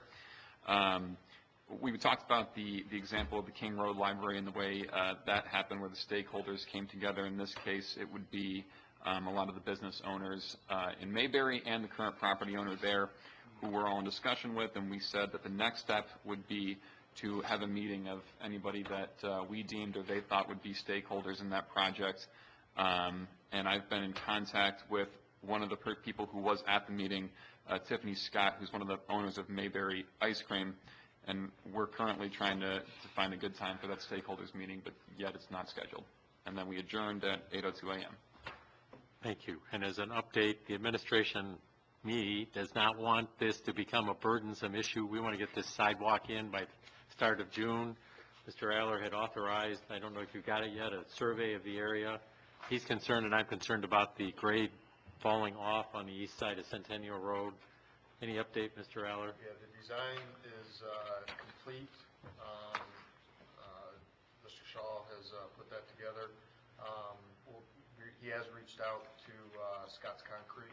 We talked about the example of the King Road Library and the way that happened, where the stakeholders came together. In this case, it would be a lot of the business owners in Mayberry and the current property owner there, who we're all in discussion with, and we said that the next step would be to have a meeting of anybody that we deemed or they thought would be stakeholders in that project. And I've been in contact with one of the people who was at the meeting, Tiffany Scott, who's one of the owners of Mayberry Ice Cream, and we're currently trying to find a good time for that stakeholders meeting, but yet it's not scheduled. And then we adjourned at 8:02 a.m. Thank you. And as an update, the administration, does not want this to become a burdensome issue. We want to get this sidewalk in by the start of June. Mr. Aller had authorized, I don't know if you got it yet, a survey of the area. He's concerned, and I'm concerned about the grade falling off on the east side of Centennial Road. Any update, Mr. Aller? Yeah, the design is complete. Mr. Shaw has put that together. He has reached out to Scott's Concrete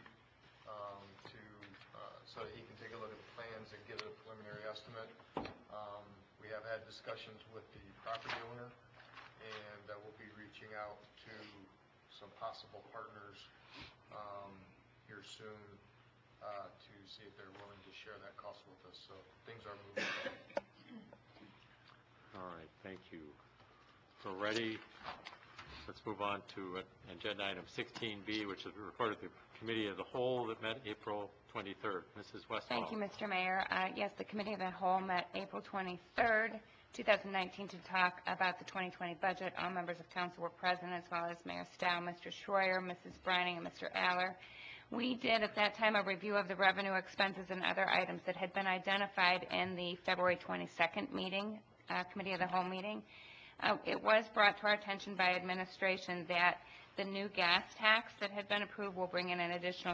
so that he can take a look at the plans and give a preliminary estimate. We have had discussions with the property owner, and we'll be reaching out to some possible partners here soon to see if they're willing to share that cost with us. So things are moving. All right, thank you. So ready, let's move on to agenda item 16B, which is the report of the Committee of the Whole that met April 23rd. Mrs. Westphal. Thank you, Mr. Mayor. Yes, the Committee of the Whole met April 23rd, 2019, to talk about the 2020 budget. All members of council were present, as well as Mayor Stowe, Mr. Schroyer, Mrs. Brining, and Mr. Aller. We did at that time a review of the revenue, expenses, and other items that had been identified in the February 22nd meeting, Committee of the Whole meeting. It was brought to our attention by administration that the new gas tax that had been approved will bring in an additional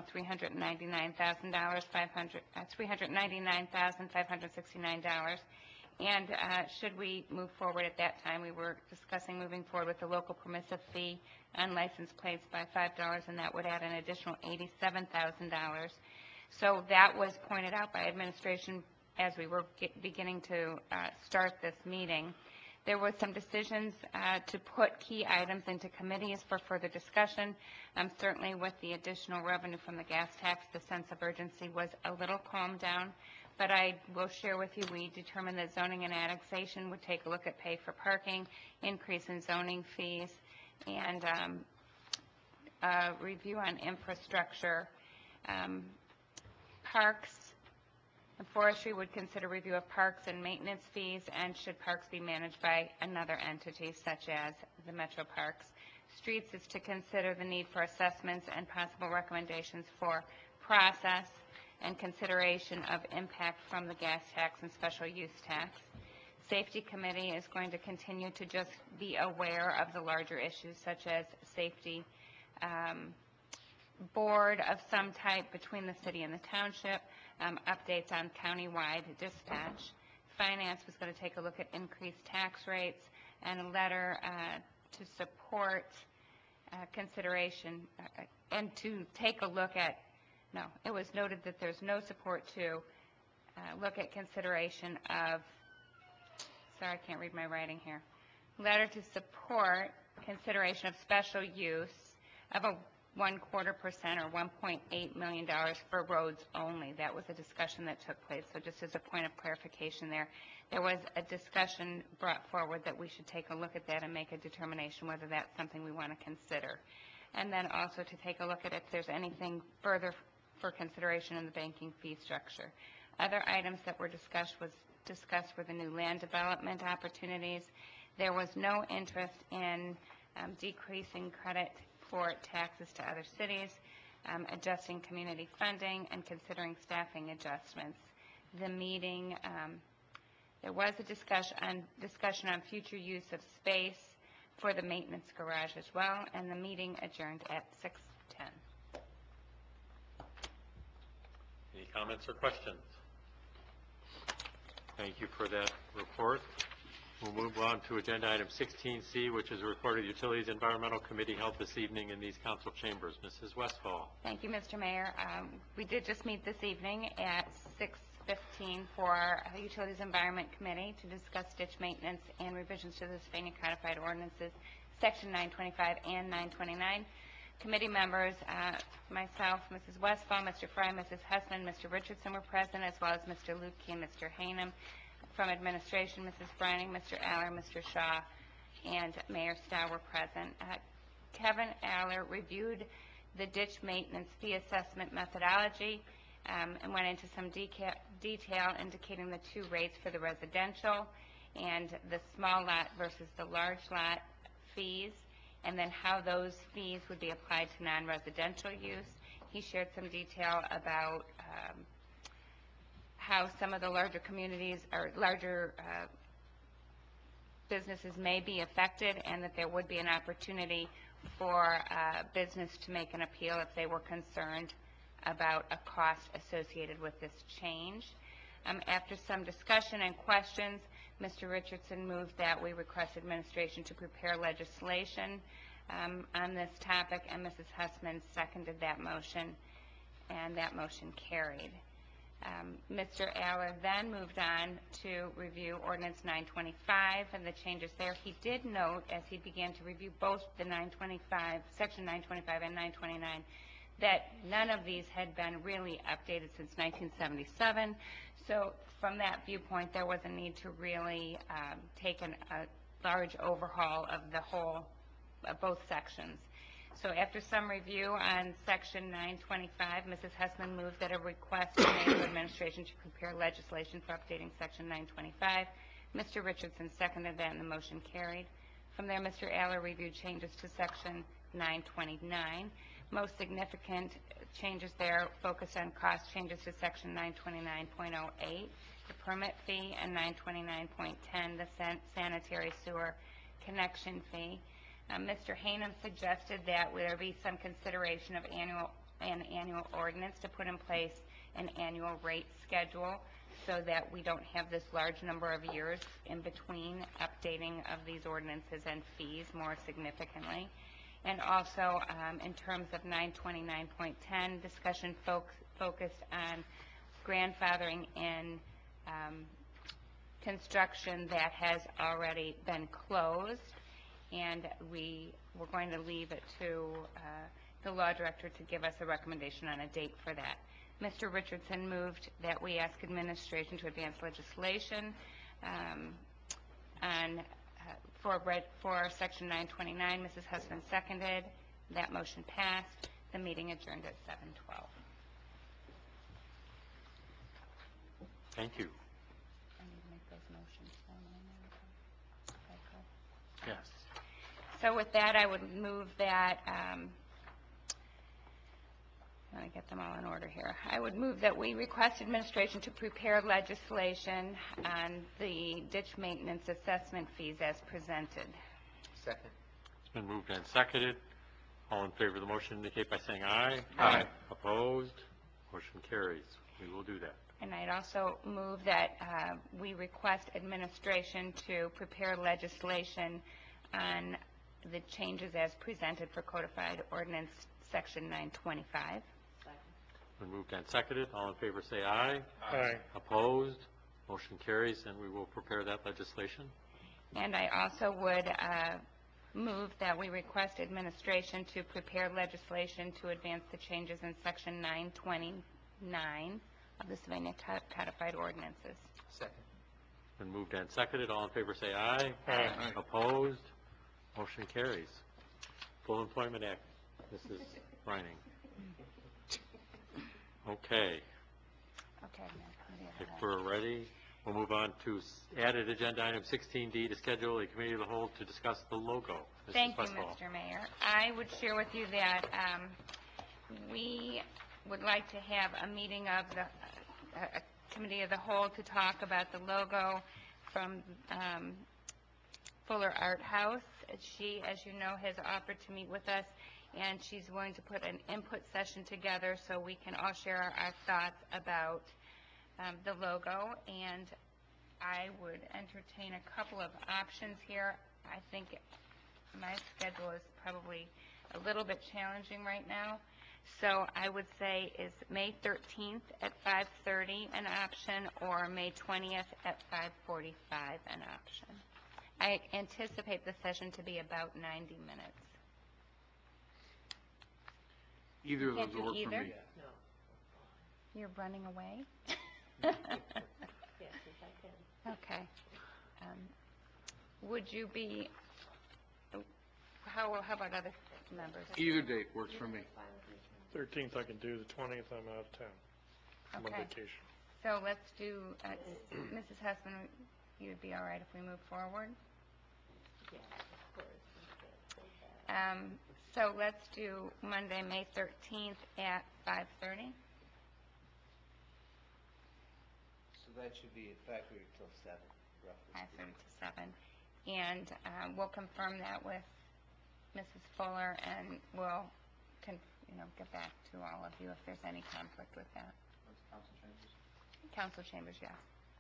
$399,569. And should we move forward at that time, we were discussing moving forward with the local permissive fee on license plates by $5, and that would add an additional $87,000. So that was pointed out by administration as we were beginning to start this meeting. There was some decisions to put key items into committees for further discussion. Certainly with the additional revenue from the gas tax, the sense of urgency was a little calmed down. But I will share with you, we determined that zoning and annexation would take a look at pay for parking, increase in zoning fees, and review on infrastructure. Parks and forestry would consider review of parks and maintenance fees, and should parks be managed by another entity such as the Metro Parks. Streets is to consider the need for assessments and possible recommendations for process and consideration of impact from the gas tax and special use tax. Safety Committee is going to continue to just be aware of the larger issues such as safety board of some type between the city and the township, updates on countywide dispatch. Finance was going to take a look at increased tax rates and a letter to support consideration and to take a look at, no, it was noted that there's no support to look at consideration of, sorry, I can't read my writing here, letter to support consideration of special use of a 1/4% or $1.8 million for roads only. That was a discussion that took place. So just as a point of clarification there was a discussion brought forward that we should take a look at that and make a determination whether that's something we want to consider. And then also to take a look at if there's anything further for consideration in the banking fee structure. Other items that were discussed were the new land development opportunities. There was no interest in decreasing credit for taxes to other cities, adjusting community funding, and considering staffing adjustments. The meeting, there was a discussion on future use of space for the maintenance garage as well, and the meeting adjourned at 6:10. Any comments or questions? Thank you for that report. We'll move on to agenda item 16C, which is a report of the Utilities Environmental Committee held this evening in these council chambers. Mrs. Westfall. Thank you, Mr. Mayor. We did just meet this evening at 6:15 for our Utilities Environment Committee to discuss ditch maintenance and revisions to the Sylvania Codified Ordinances, Section 925 and 929. Committee members, myself, Mrs. Westfall, Mr. Fry, Mrs. Hessman, Mr. Richardson were present, as well as Mr. Lutke and Mr. Hanem. From administration, Mrs. Brining, Mr. Aller, Mr. Shaw, and Mayor Stowe were present. Kevin Aller reviewed the ditch maintenance fee assessment methodology and went into some detail indicating the two rates for the residential and the small lot versus the large lot fees, and then how those fees would be applied to non-residential use. He shared some detail about how some of the larger communities or larger businesses may be affected, and that there would be an opportunity for business to make an appeal if they were concerned about a cost associated with this change. After some discussion and questions, Mr. Richardson moved that we request administration to prepare legislation on this topic, and Mrs. Hussman seconded that motion, and that motion carried. Mr. Aller then moved on to review Ordinance 925 and the changes there. He did note, as he began to review both the 925, Section 925 and 929, that none of these had been really updated since 1977. So from that viewpoint, there was a need to really take a large overhaul of the whole, both sections. So after some review on Section 925, Mrs. Hussman moved that a request be made to administration to prepare legislation for updating Section 925. Mr. Richardson seconded that, and the motion carried. From there, Mr. Aller reviewed changes to Section 929. Most significant changes there focused on cost changes to Section 929.08, the permit fee, and 929.10, the sanitary sewer connection fee. Mr. Hanem suggested that there be some consideration of an annual ordinance to put in place an annual rate schedule so that we don't have this large number of years in between updating of these ordinances and fees more significantly. And also, in terms of 929.10, discussion focused on grandfathering in construction that has already been closed, and we're going to leave it to the law director to give us a recommendation on a date for that. Mr. Richardson moved that we ask administration to advance legislation for Section 929. Mrs. Husband seconded. That motion passed. The meeting adjourned at 7:12. Thank you. I need to make those motions formally now. Okay, cool. Yes. So with that, I would move that, let me get them all in order here. I would move that we request administration to prepare legislation on the ditch maintenance assessment fees as presented. Second. It's been moved and seconded. All in favor of the motion indicate by saying aye. Aye. Opposed? Motion carries. We will do that. And I'd also move that we request administration to prepare legislation on the changes as presented for codified ordinance section 925. Been moved and seconded. All in favor say aye. Aye. Opposed? Motion carries, and we will prepare that legislation. And I also would move that we request administration to prepare legislation to advance the changes in section 929 of the Sylvania codified ordinances. Second. Been moved and seconded. All in favor say aye. Aye. Opposed? Motion carries. Full Employment Act, Mrs. Reining. Okay, Okay. if we're ready, we'll move on to added agenda item 16D to schedule a committee of the whole to discuss the logo. Mrs. Thank you, Westphal. Mr. Mayor. I would share with you that we would like to have a meeting of the a committee of the whole to talk about the logo from Fuller Art House. She, as you know, has offered to meet with us, and she's going to put an input session together so we can all share our thoughts about the logo. And I would entertain a couple of options here. I think my schedule is probably a little bit challenging right now. So I would say is May 13th at 5:30 an option, or May 20th at 5:45 an option. I anticipate the session to be about 90 minutes. Either of Can't those will work do for either? me. You're running away? Yes, if I can. Okay. Would you be, how about other members? Either date works for me. 13th I can do, the 20th I'm out of town. I'm on Okay. vacation. So let's do, Mrs. Husband, you'd be all right if we move forward? Yeah, of course. So let's do Monday, May 13th at 5:30. So that should be at 5:30 till 7, roughly. 5:30 to 7. And we'll confirm that with Mrs. Fuller, and we'll, get back to all of you if there's any conflict with that. Council chambers? Council chambers, yes.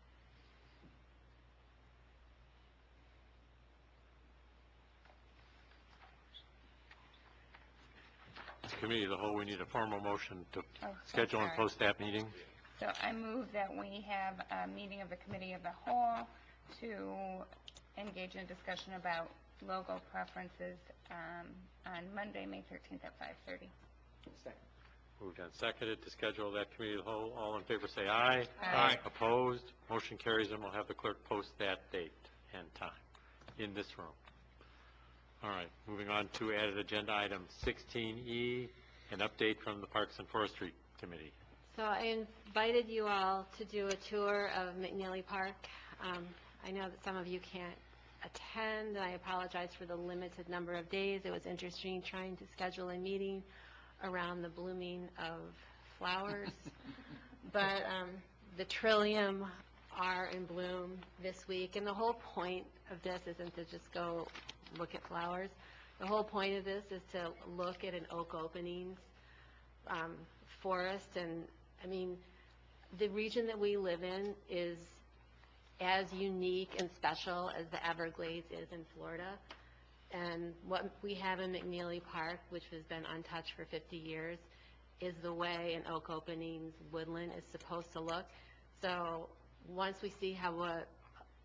As committee of the whole, we need a formal motion to Oh, schedule and sorry. post that meeting. So I move that we have a meeting of the committee of the whole to engage in a discussion about logo preferences on Monday, May 13th at 5:30. Second. Moved and seconded to schedule that committee of the whole. All in favor say aye. Aye. Opposed? Motion carries, and we'll have the clerk post that date and time in this room. All right, moving on to added agenda item 16E, an update from the Parks and Forestry Committee. So I invited you all to do a tour of McNeely Park. I know that some of you can't attend, and I apologize for the limited number of days. It was interesting trying to schedule a meeting around the blooming of flowers. But the trillium are in bloom this week, and the whole point of this isn't to just go look at flowers. The whole point of this is to look at an oak openings forest. And I mean, the region that we live in is as unique and special as the Everglades is in Florida. And what we have in McNeely Park, which has been untouched for 50 years, is the way an oak openings woodland is supposed to look. So once we see how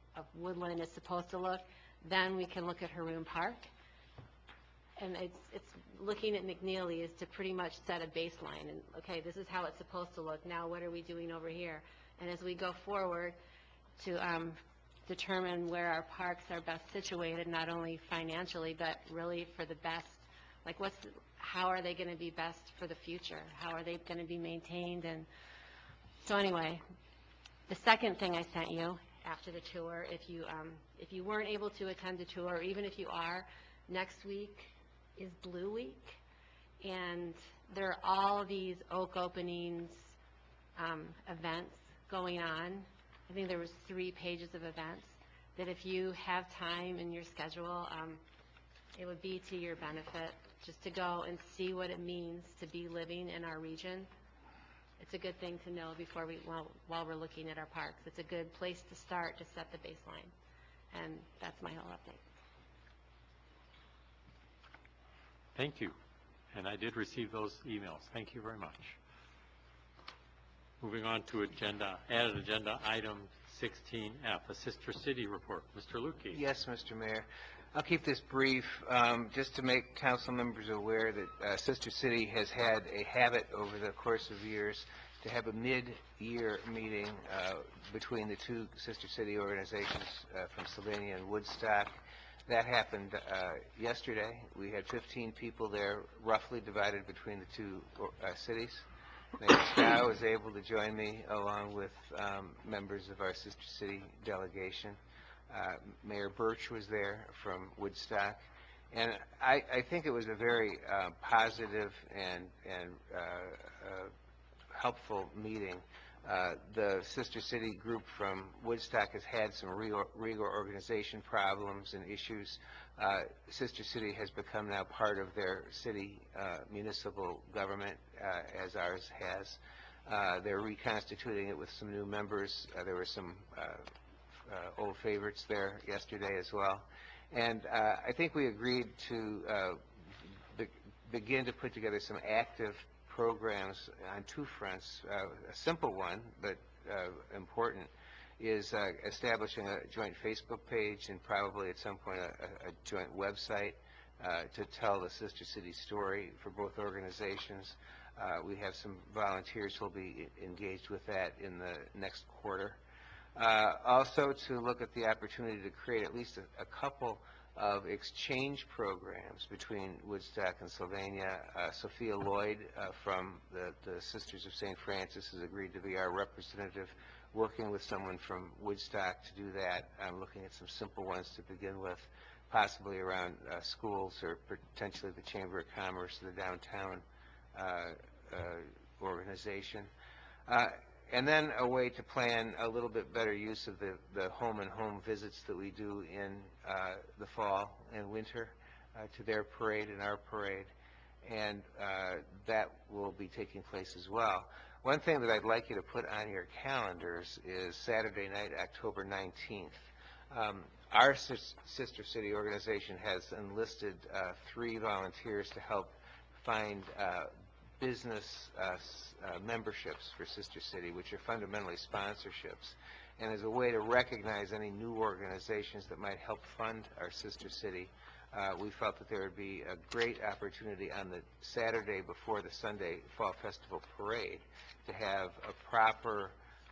of Woodland is supposed to look, then we can look at Haroon Park. And it's looking at McNeely is to pretty much set a baseline, and, okay, this is how it's supposed to look, now what are we doing over here? And as we go forward to determine where our parks are best situated, not only financially, but really for the best, like how are they going to be best for the future? How are they going to be maintained? And so anyway, the second thing I sent you after the tour, if you weren't able to attend the tour, or even if you are, next week is Blue Week, and there are all these oak openings events going on. I think there was 3 pages of events that if you have time in your schedule, it would be to your benefit just to go and see what it means to be living in our region. It's a good thing to know before while we're looking at our parks. It's a good place to start to set the baseline. And that's my whole update. Thank you. And I did receive those emails. Thank you very much. Moving on to added agenda item 16F, a Sister City report. Mr. Lukey. Yes, Mr. Mayor. I'll keep this brief, just to make council members aware that Sister City has had a habit over the course of years to have a mid-year meeting between the 2 Sister City organizations from Sylvania and Woodstock. That happened yesterday. We had 15 people there, roughly divided between the 2 cities. Mayor Stowe was able to join me along with members of our Sister City delegation. Mayor Birch was there from Woodstock. And I think it was a very positive and helpful meeting. The Sister City group from Woodstock has had some reorganization problems and issues. Sister City has become now part of their city municipal government, as ours has. They're reconstituting it with some new members. There were some old favorites there yesterday as well. And I think we agreed to begin to put together some active programs on 2 fronts. A simple one, but important, is establishing a joint Facebook page and probably at some point a joint website to tell the Sister City story for both organizations. We have some volunteers who will be engaged with that in the next quarter. Also to look at the opportunity to create at least a couple of exchange programs between Woodstock and Sylvania. Sophia Lloyd from the Sisters of St. Francis has agreed to be our representative, working with someone from Woodstock to do that. I'm looking at some simple ones to begin with, possibly around schools or potentially the Chamber of Commerce, the downtown organization. And then a way to plan a little bit better use of the home-and-home visits that we do in the fall and winter to their parade and our parade. And that will be taking place as well. One thing that I'd like you to put on your calendars is Saturday night, October 19th. Our Sister City organization has enlisted 3 volunteers to help find business memberships for Sister City, which are fundamentally sponsorships. And as a way to recognize any new organizations that might help fund our Sister City, we felt that there would be a great opportunity on the Saturday before the Sunday Fall Festival Parade to have a proper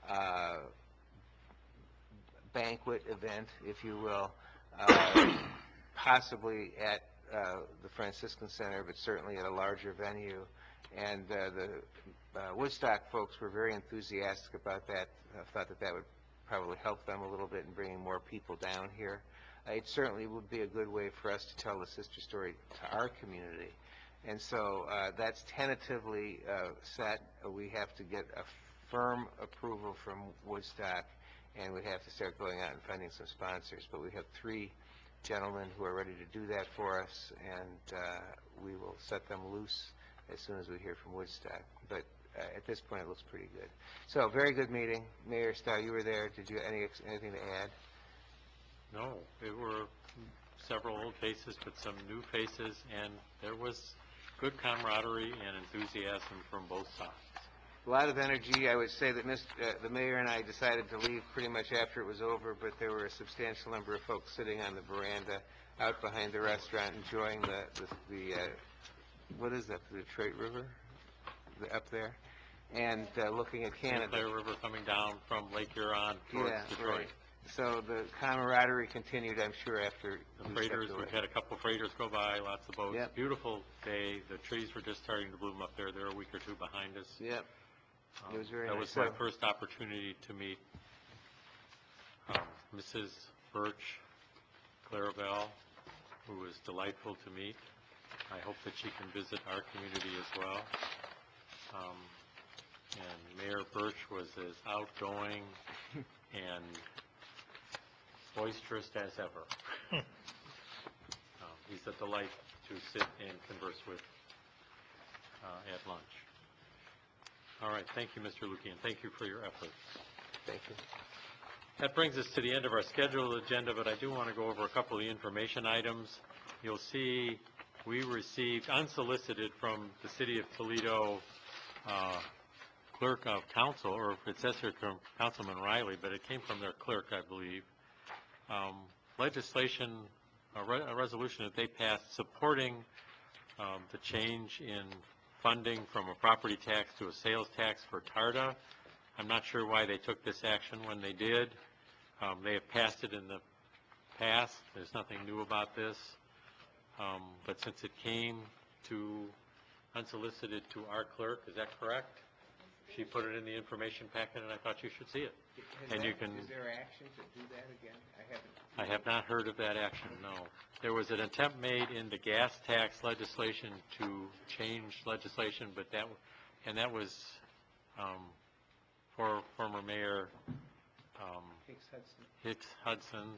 banquet event, if you will, possibly at the Franciscan Center, but certainly at a larger venue. And the Woodstock folks were very enthusiastic about that, thought that that would probably help them a little bit in bringing more people down here. It certainly would be a good way for us to tell the sister story to our community. And so that's tentatively set. We have to get a firm approval from Woodstock, and we have to start going out and finding some sponsors. But we have 3 gentlemen who are ready to do that for us, and we will set them loose as soon as we hear from Woodstock. But at this point, it looks pretty good. So, very good meeting. Mayor Stowe, you were there. Did you anything to add? No, there were several old faces, but some new faces, and there was good camaraderie and enthusiasm from both sides. a lot of energy. I would say that the mayor and I decided to leave pretty much after it was over, but there were a substantial number of folks sitting on the veranda out behind the restaurant enjoying the what is that, the Detroit River? Up there, and looking at Canada. St. Clair River coming down from Lake Huron towards Detroit. Right. So the camaraderie continued, I'm sure, after The freighters, we've had a couple freighters go by, lots of boats. Yep. Beautiful day. The trees were just starting to bloom up there. They're a week or two behind us. Yep. It was very That nice. was my first opportunity to meet Mrs. Birch Clarabelle, who was delightful to meet. I hope that she can visit our community as well. And Mayor Birch was as outgoing and boisterous as ever. He's a delight to sit and converse with at lunch. All right, thank you, Mr. Lukian. Thank you for your efforts. Thank you. That brings us to the end of our scheduled agenda, but I do want to go over a couple of the information items. You'll see we received unsolicited from the City of Toledo clerk of council, or it says here from Councilman Riley, but it came from their clerk, I believe, legislation, a resolution that they passed supporting the change in funding from a property tax to a sales tax for TARDA. I'm not sure why they took this action when they did. They have passed it in the past. There's nothing new about this. But since it came to unsolicited to our clerk, is that correct? She put it in the information packet, and I thought you should see it. And you can. Is there action to do that again? I have not heard of that action, no. There was an attempt made in the gas tax legislation to change legislation, but that was for former Mayor Hicks Hudson,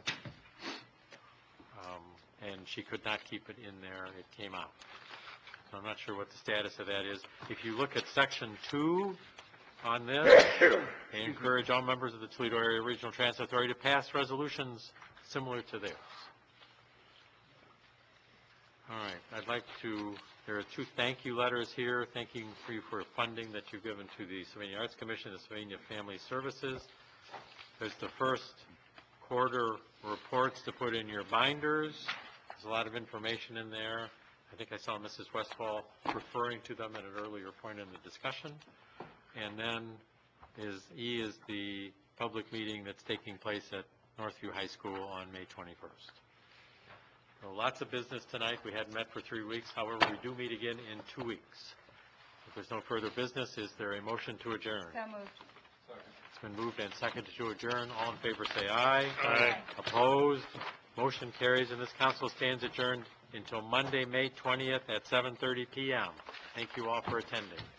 and she could not keep it in there. It came out. So I'm not sure what the status of that is. If you look at Section 2 on this, they encourage all members of the Toledo Area Regional Transit Authority to pass resolutions similar to theirs. All right, there are 2 thank you letters here, thanking you for funding that you've given to the Sylvania Arts Commission and the Sylvania Family Services. There's the first quarter reports to put in your binders. There's a lot of information in there. I think I saw Mrs. Westfall referring to them at an earlier point in the discussion. And then E is the public meeting that's taking place at Northview High School on May 21st. So lots of business tonight. We hadn't met for 3 weeks. However, we do meet again in 2 weeks. If there's no further business, is there a motion to adjourn? So moved. It's been moved and seconded to adjourn. All in favor say aye. Aye. Opposed? Motion carries, and this council stands adjourned until Monday, May 20th at 7:30 p.m. Thank you all for attending.